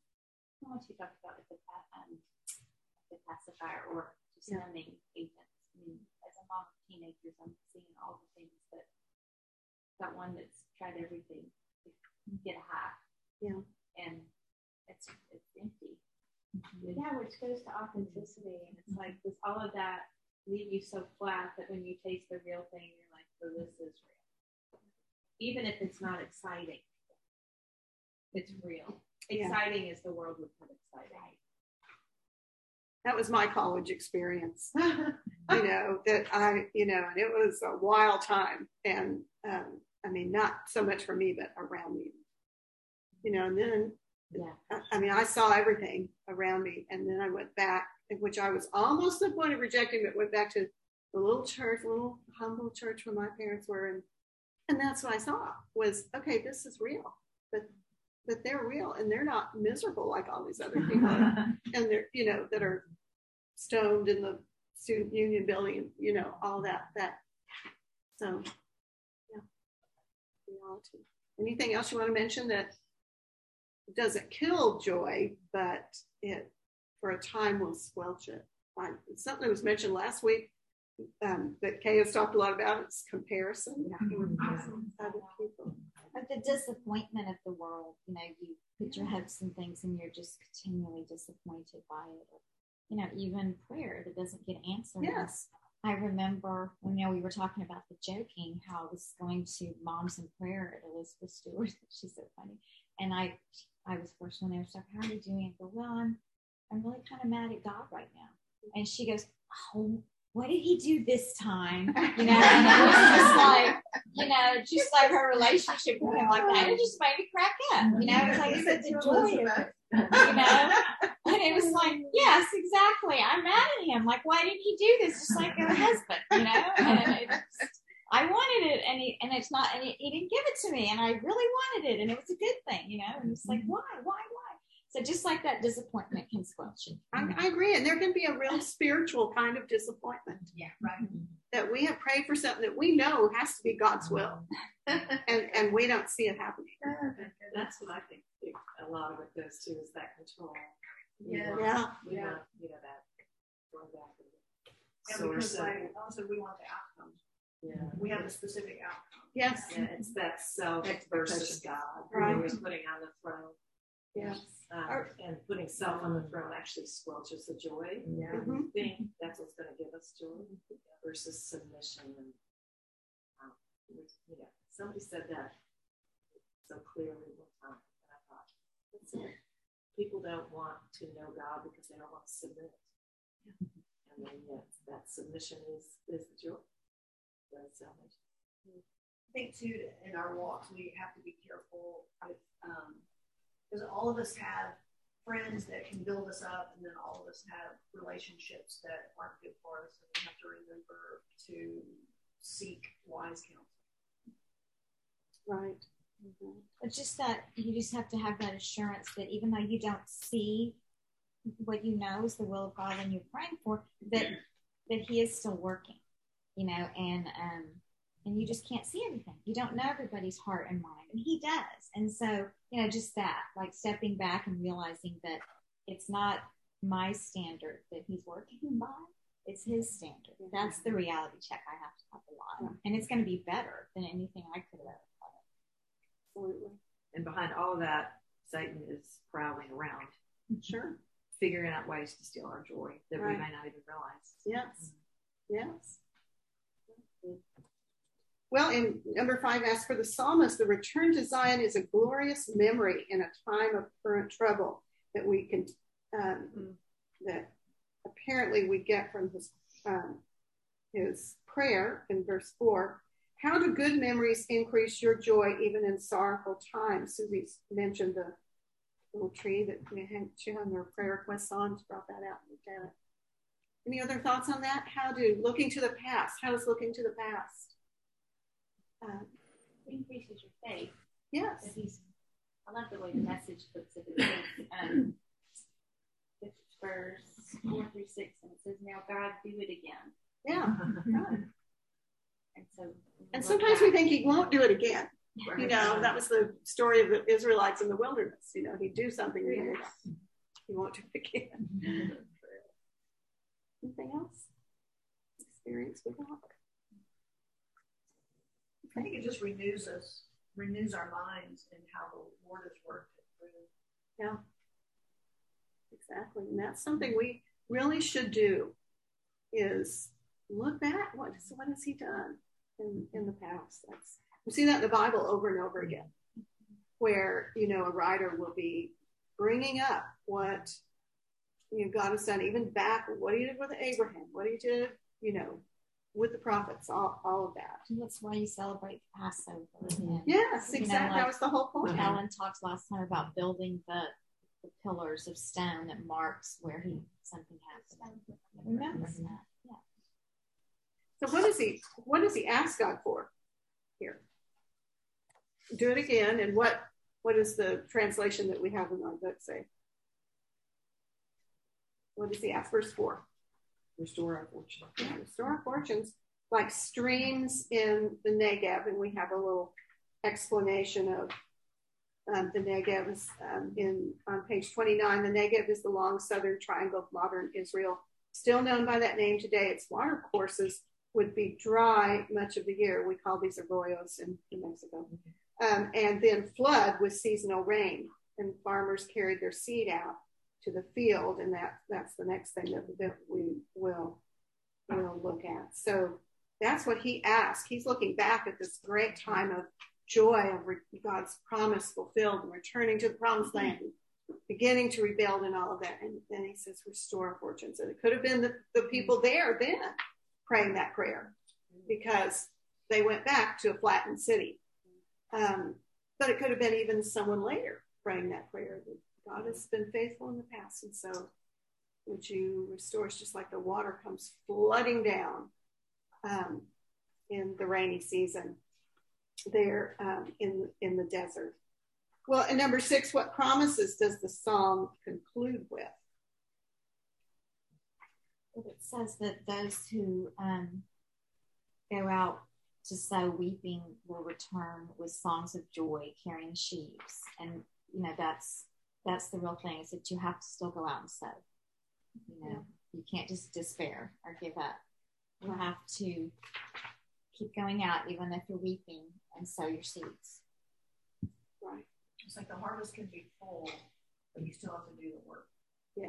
I want you to talk about the pacifier or just numbing agents. I mean, as a mom of teenagers, I'm seeing all the things that got one that's tried everything to get a high. Yeah. And it's empty. Yeah, which goes to authenticity. And it's like, does all of that leave you so flat that when you taste the real thing, you're like, oh, this is real. Even if it's not exciting, it's real. Yeah. Exciting is the world would put exciting. That was my college experience. That and it was a wild time. And I mean, not so much for me, but around me. And then, I saw everything around me. And then I went back, which I was almost to the point of rejecting, but went back to the little humble church where my parents were. And that's what I saw was, okay, this is real. But they're real and they're not miserable like all these other people. And they're, that are stoned in the student union building, all that. So, yeah. Reality. Anything else you want to mention that doesn't kill joy, but it, for a time, will squelch it? Something that was mentioned last week that Kay has talked a lot about is comparison with other people. Or the disappointment of the world. You put your hopes in things and you're just continually disappointed by it. Or, even prayer that doesn't get answered. Yes. I remember when we were talking about the joking, how I was going to Moms in Prayer at Elizabeth Stewart. She's so funny. And I was the first one there. So how are you doing? I go, well, I'm really kind of mad at God right now. And she goes, oh, what did he do this time? And it was just like her relationship with him like that. It just made me crack up. It's like I said, the joy of it. And it was like, yes, exactly. I'm mad at him. Like, why didn't he do this? Just like a husband, And I wanted it, and it's not, and he didn't give it to me, and I really wanted it, and it was a good thing, And it's like, why? So just like that, disappointment can squelch it. I agree, and there can be a real spiritual kind of disappointment. Yeah, right. That we have prayed for something that we know has to be God's will, and we don't see it happening. That's what I think a lot of it goes to, is that control. We Yeah. want, that going back to the source. Because also we want the outcome. Yeah. We have a specific outcome. Yes. Yeah, it's that self versus God. Right. Always putting on the throne. Yes. And putting self on the throne actually squelches the joy. Yeah. Mm-hmm. I think that's what's going to give us joy versus submission. And somebody said that so clearly one time, and I thought, that's it. People don't want to know God because they don't want to submit. And then that submission is the joy. That's salvation. I think too, in our walks, we have to be careful with, because all of us have friends that can build us up, and then all of us have relationships that aren't good for us, and we have to remember to seek wise counsel. Right. Mm-hmm. It's just that you just have to have that assurance that even though you don't see what you know is the will of God and you're praying for, that He is still working, and you just can't see everything. You don't know everybody's heart and mind, and He does. And so, just that, like stepping back and realizing that it's not my standard that He's working by, it's His standard. That's the reality check I have to have a lot, and it's going to be better than anything I could have ever thought. Absolutely. And behind all of that, Satan is prowling around. Sure. Figuring out ways to steal our joy that we may not even realize. Yes. Yes. Well, in number 5, as for the psalmist, the return to Zion is a glorious memory in a time of current trouble that we can, that apparently we get from his prayer in verse 4. How do good memories increase your joy even in sorrowful times? Susie's mentioned the little tree that she had her prayer requests on. She brought that out and looked at it. Any other thoughts on that? How does looking to the past It increases your faith. Yes. I love the way the Message puts it. It says, verse 4-6, and it says, "Now God, do it again." Yeah. Right. And sometimes we think He won't do it again. That was the story of the Israelites in the wilderness. He'd do something and He won't do it again. Anything else? experience with God. I think it just renews our minds in how the Lord has worked it through. Yeah, exactly. And that's something we really should do, is look back. What has he done in the past? We see that in the Bible over and over again, where, a writer will be bringing up what, God has done, even back, what he did with Abraham, what he did, with the prophets, all of that. And that's why you celebrate Passover. And, yes, exactly. That was the whole point. Alan talked last time about building the pillars of stone that marks where something happened. Remember that. Yeah. So what does he ask God for here? Do it again. And what does the translation that we have in our book say? What does he ask verse 4? Restore our fortune. Yeah, restore our fortunes like streams in the Negev. And we have a little explanation of the Negev is on page 29. The Negev is the long southern triangle of modern Israel, still known by that name today. Its water courses would be dry much of the year. We call these arroyos in Mexico. And then flood with seasonal rain. And farmers carried their seed out to the field, and that's the next thing that we will look at. So that's what he asked. He's looking back at this great time of joy of God's promise fulfilled and returning to the promised land, and beginning to rebuild and all of that. And then he says, restore our fortunes. And it could have been the people there then praying that prayer, because they went back to a flattened city. But it could have been even someone later praying that prayer. God has been faithful in the past, and so would you restore us, just like the water comes flooding down in the rainy season there in the desert. Well, and number 6, what promises does the psalm conclude with? It says that those who go out to sow weeping will return with songs of joy, carrying sheaves. And that's the real thing, is that you have to still go out and sow. You can't just despair or give up. You have to keep going out, even if you're weeping, and sow your seeds. Right. It's like the harvest can be full, but you still have to do the work. Yes.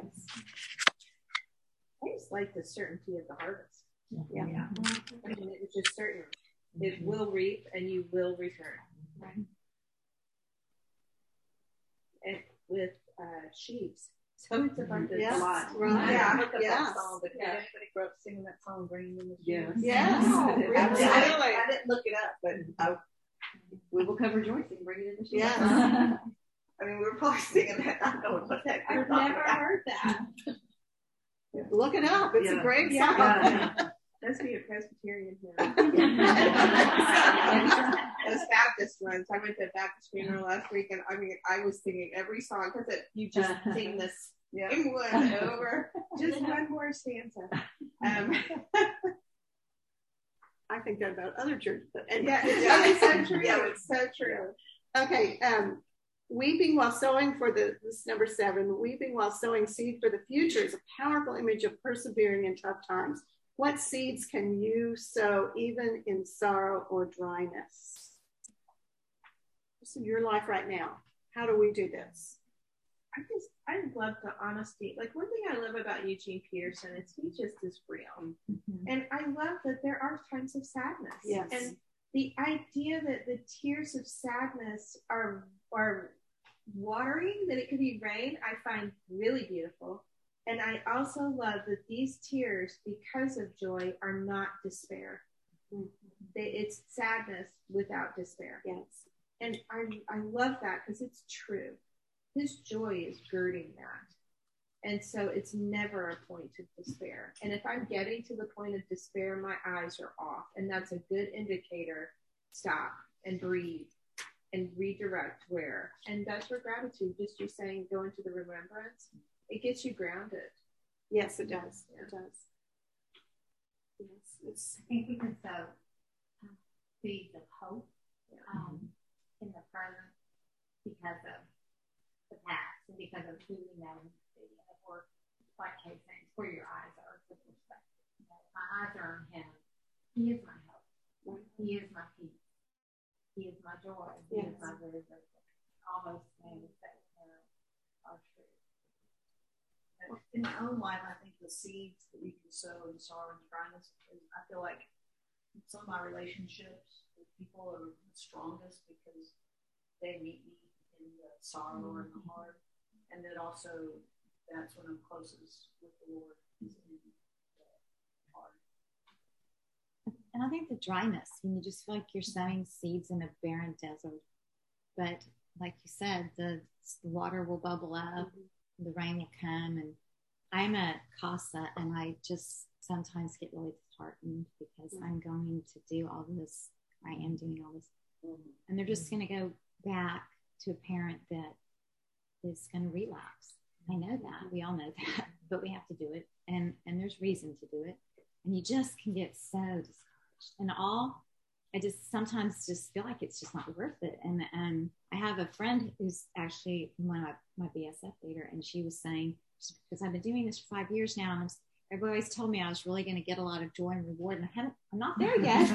I just like the certainty of the harvest. Yeah. I mean, it's just certain. It will reap and you will return. Right. And with sheaves. So it's abundant. Yes, a lot. right. Yeah. Look at that song, but did anybody grow up singing that song, Bringing in the Yes. Yes. I didn't look it up, but We will cover rejoicing, bring it in the sheet. Yes. I mean, we were probably singing that. I don't know what that. I've never heard that. Look it up. It's a great song. Yeah. Must be a Presbyterian here. Those Baptist ones. I went to a Baptist funeral last week, and I was singing every song because you just sing this same one over. Just one more stanza. I think that about other churches. But it's so true. Yeah, it's so true. Okay. Weeping while sowing this is number 7. Weeping while sowing seed for the future is a powerful image of persevering in tough times. What seeds can you sow even in sorrow or dryness? This is your life right now. How do we do this? I love the honesty. Like, one thing I love about Eugene Peterson is he just is real. Mm-hmm. And I love that there are times of sadness. Yes. And the idea that the tears of sadness are watering, that it could be rain, I find really beautiful. And I also love that these tears, because of joy, are not despair. Mm-hmm. It's sadness without despair. Yes. And I love that because it's true. His joy is girding that. And so it's never a point of despair. And if I'm getting to the point of despair, my eyes are off. And that's a good indicator. Stop and breathe and redirect where. And that's where gratitude, just you saying, go into the remembrance, it gets you grounded. Yes, it does. Yeah. It does. Yes, I think we can sow seeds of hope in the present because of the past and because of who we know or like Kay saying, where your eyes are with respect. my eyes are on him. He is my hope. He is my peace. He is my joy. He is my very, very all those things that are true. In my own life, I think the seeds that we can sow in sorrow and dryness, I feel like some of my relationships with people are the strongest because they meet me in the sorrow and the heart. And then also, that's when I'm closest with the Lord, is in the heart. And I think the dryness, when you just feel like you're sowing seeds in a barren desert. But like you said, the water will bubble up, the rain will come. And I'm a CASA, and I just sometimes get really disheartened because I'm going to do all this. I am doing all this. And they're just going to go back to a parent that is going to relapse. I know that. We all know that. But we have to do it. And there's reason to do it. And you just can get so discouraged. And I just sometimes just feel like it's just not worth it. And I have a friend who's actually one of my BSF leader, and she was saying, because I've been doing this for 5 years now, and everybody always told me I was really going to get a lot of joy and reward, and I'm not there yet.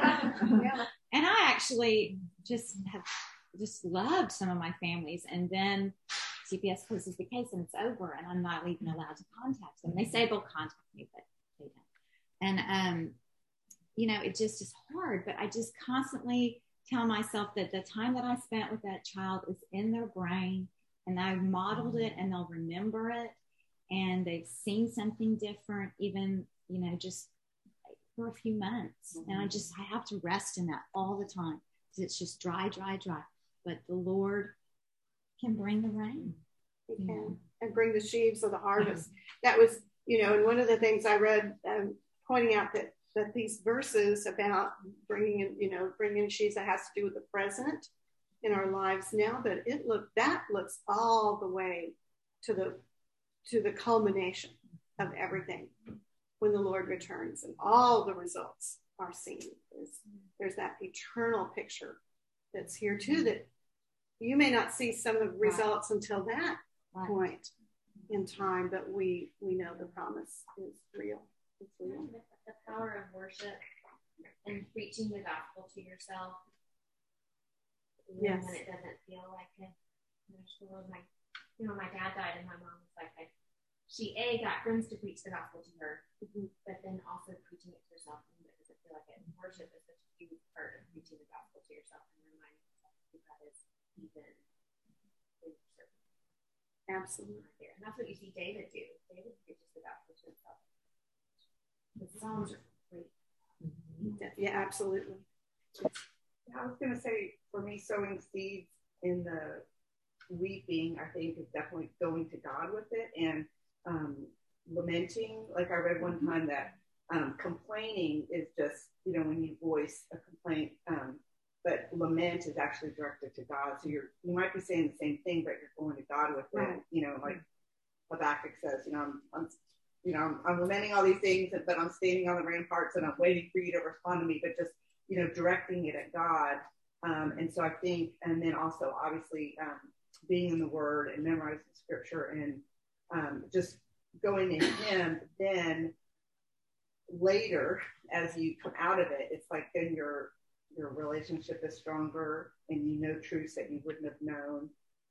And I actually have loved some of my families, and then CPS closes the case and it's over, and I'm not even allowed to contact them. They say they'll contact me, but they don't. And it just is hard, but I just constantly tell myself that the time that I spent with that child is in their brain, and I've modeled it, and they'll remember it, and they've seen something different, even, just for a few months. And I have to rest in that all the time, because it's just dry. But the Lord can bring the rain. He can, and bring the sheaves of the harvest. That was, and one of the things I read, pointing out that these verses about bringing in sheaves, that has to do with the present in our lives now, but that looks all the way to the culmination of everything when the Lord returns, and all the results are seen. There's that eternal picture that's here too, that you may not see some of the results until that point in time, but we know the promise is real. It's real. The power of worship and preaching the gospel to yourself. Yes. When it doesn't feel like it. My dad died, and my mom was like, she got friends to preach the gospel to her, but then also preaching it to herself, and it doesn't feel like it. And worship is such a huge part of preaching the gospel to yourself and reminding yourself that God is even in your service. Absolutely. Right, and that's what you see David do. David preaches the gospel to himself. The Psalms are great. Yeah, absolutely. I was going to say, for me, sowing seeds in the weeping, I think, is definitely going to God with it, and lamenting. Like I read one time that complaining is just, when you voice a complaint, but lament is actually directed to God. So you might be saying the same thing, but you're going to God with it. Like Habakkuk says, I'm lamenting all these things, but I'm standing on the ramparts and I'm waiting for you to respond to me, but just, directing it at God. And so I think, and then also obviously being in the Word and memorizing Scripture and just going to Him, then later, as you come out of it, it's like then your relationship is stronger, and you know truths that you wouldn't have known.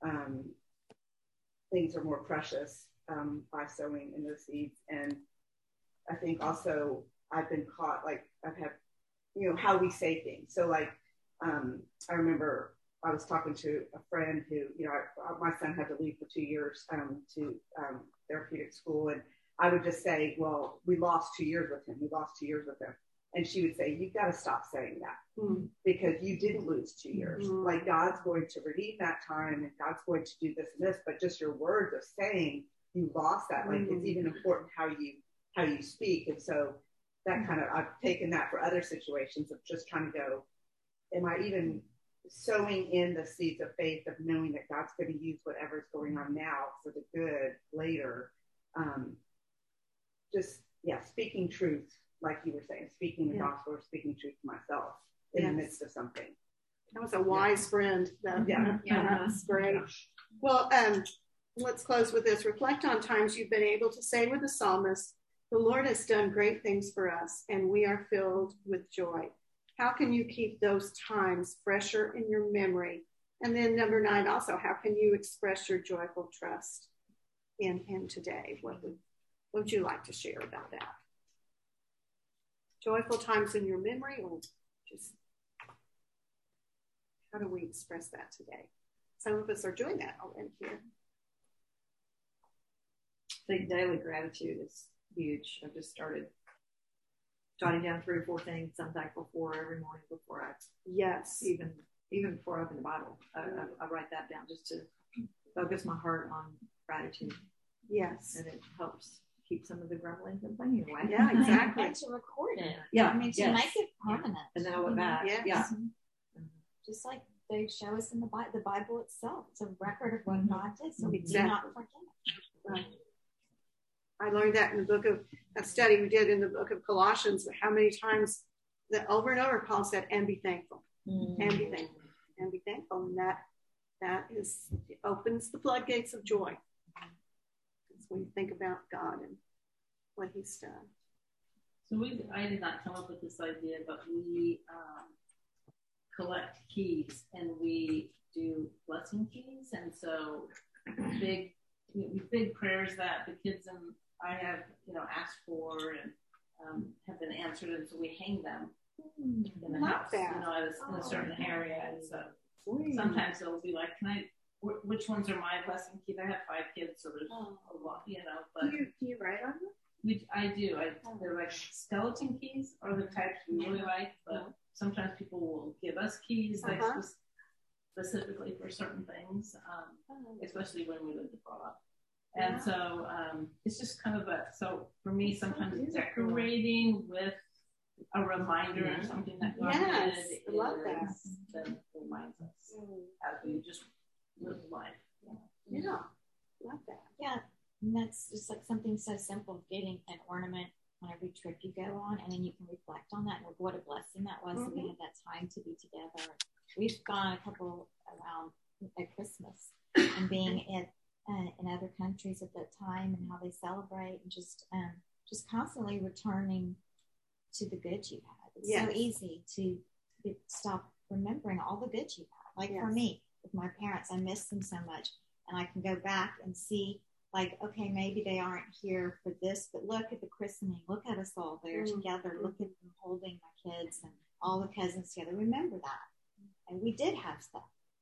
Things are more precious by sowing in those seeds. And I think also I've been caught, like I've had, how we say things. So like, I remember I was talking to a friend who, my son had to leave for 2 years to therapeutic school. And I would just say, well, we lost 2 years with him. And she would say, you've got to stop saying that because you didn't lose 2 years. Like God's going to redeem that time, and God's going to do this and this, but just your words of saying you lost that. Like it's even important how you speak. And so that kind of, I've taken that for other situations of just trying to go, am I even sowing in the seeds of faith of knowing that God's going to use whatever's going on now for the good later. Speaking truth, like you were saying, speaking the gospel, or speaking truth to myself in the midst of something. That was a wise friend. That's great. Well, let's close with this. Reflect on times you've been able to say with the psalmist, The Lord has done great things for us, and we are filled with joy. How can you keep those times fresher in your memory? And then number 9, also, how can you express your joyful trust in Him today? What would you like to share about that? Joyful times in your memory, or just how do we express that today? Some of us are doing that already here. I think daily gratitude is huge. I've just started jotting down 3 or 4 things I'm thankful for every morning before I even before I open the Bible. I write that down just to focus my heart on gratitude. Yes. And it helps keep some of the grumbling complaining away. Yeah, exactly. And to record it. Yeah. I mean, to make it permanent. And then I look back. Yes. Yeah. Just like they show us in the Bible itself. It's a record of what God did, so we do not forget. Right. I learned that in the book of that study we did in the book of Colossians, how many times that over and over Paul said, and be thankful, and be thankful, and be thankful. And that opens the floodgates of joy as we think about God and what He's done. So I did not come up with this idea, but we collect keys and we do blessing keys. And so big prayers that the kids and I have, asked for and have been answered, and so we hang them in the house, in a certain area. And so sometimes they'll be like, which ones are my blessing keys? I have 5 kids, so there's a lot, but do you write on them? I do. They're like skeleton keys are the types we really like, but sometimes people will give us keys specifically for certain things, especially when we lived abroad. And so it's just kind of so for me, sometimes decorating with a reminder of something that God did then reminds us as we just live life. Yeah, love that. Yeah, and that's just like something so simple, getting an ornament on every trip you go on, and then you can reflect on that and what a blessing that was that we had that time to be together. We've gone a couple around at Christmas and being in other countries at that time and how they celebrate, and just constantly returning to the good you had. It's so easy to stop remembering all the good you had. Like for me, with my parents, I miss them so much, and I can go back and see, like, okay, maybe they aren't here for this, but look at the christening. Look at us all there together. Look at them holding my kids and all the cousins together. Remember that. And we did have stuff.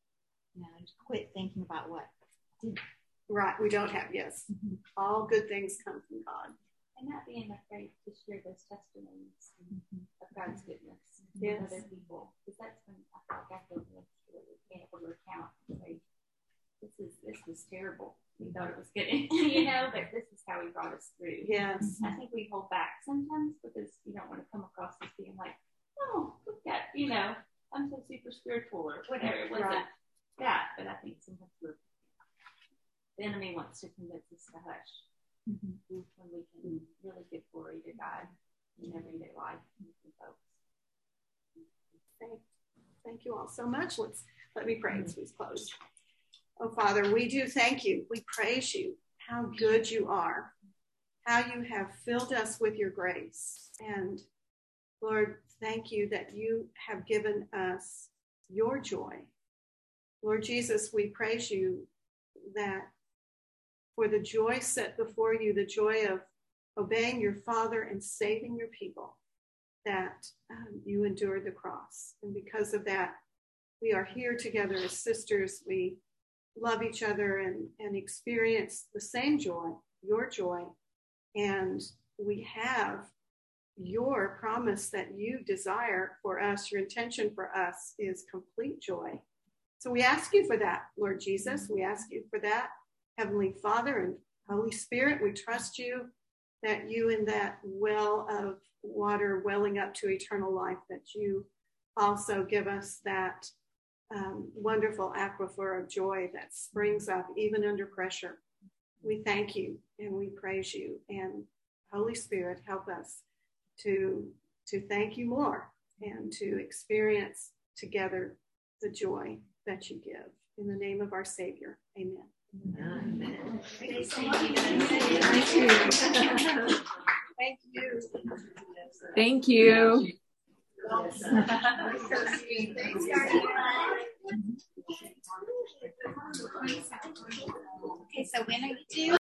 Quit thinking about what didn't. Right, we don't have, all good things come from God. And not being afraid to share those testimonies of God's goodness with other people. Because that's when I feel like I feel being able to recount and say, this was terrible. We thought it was good, but this is how He brought us through. Yes. I think we hold back sometimes because you don't want to come across as being like, oh, look at, I'm so super spiritual or whatever. It wasn't that, but I think sometimes the enemy wants to convince us to hush when we can really give glory to God in everyday life with folks. Thank you all so much. Let me pray as we close. Oh, Father, we do thank you. We praise you, how good you are, how you have filled us with your grace. And Lord, thank you that you have given us your joy. Lord Jesus, we praise you that for the joy set before you, the joy of obeying your Father and saving your people, that you endured the cross. And because of that, we are here together as sisters. We love each other and experience the same joy, your joy. And we have your promise that you desire for us, your intention for us is complete joy. So we ask you for that, Lord Jesus. We ask you for that. Heavenly Father and Holy Spirit, we trust you that you in that well of water welling up to eternal life, that you also give us that wonderful aquifer of joy that springs up even under pressure. We thank you and we praise you. And Holy Spirit, help us to thank you more and to experience together the joy that you give. In the name of our Savior, amen. Amen. Thank you. Thank you. Thank you. Okay, so when are you due?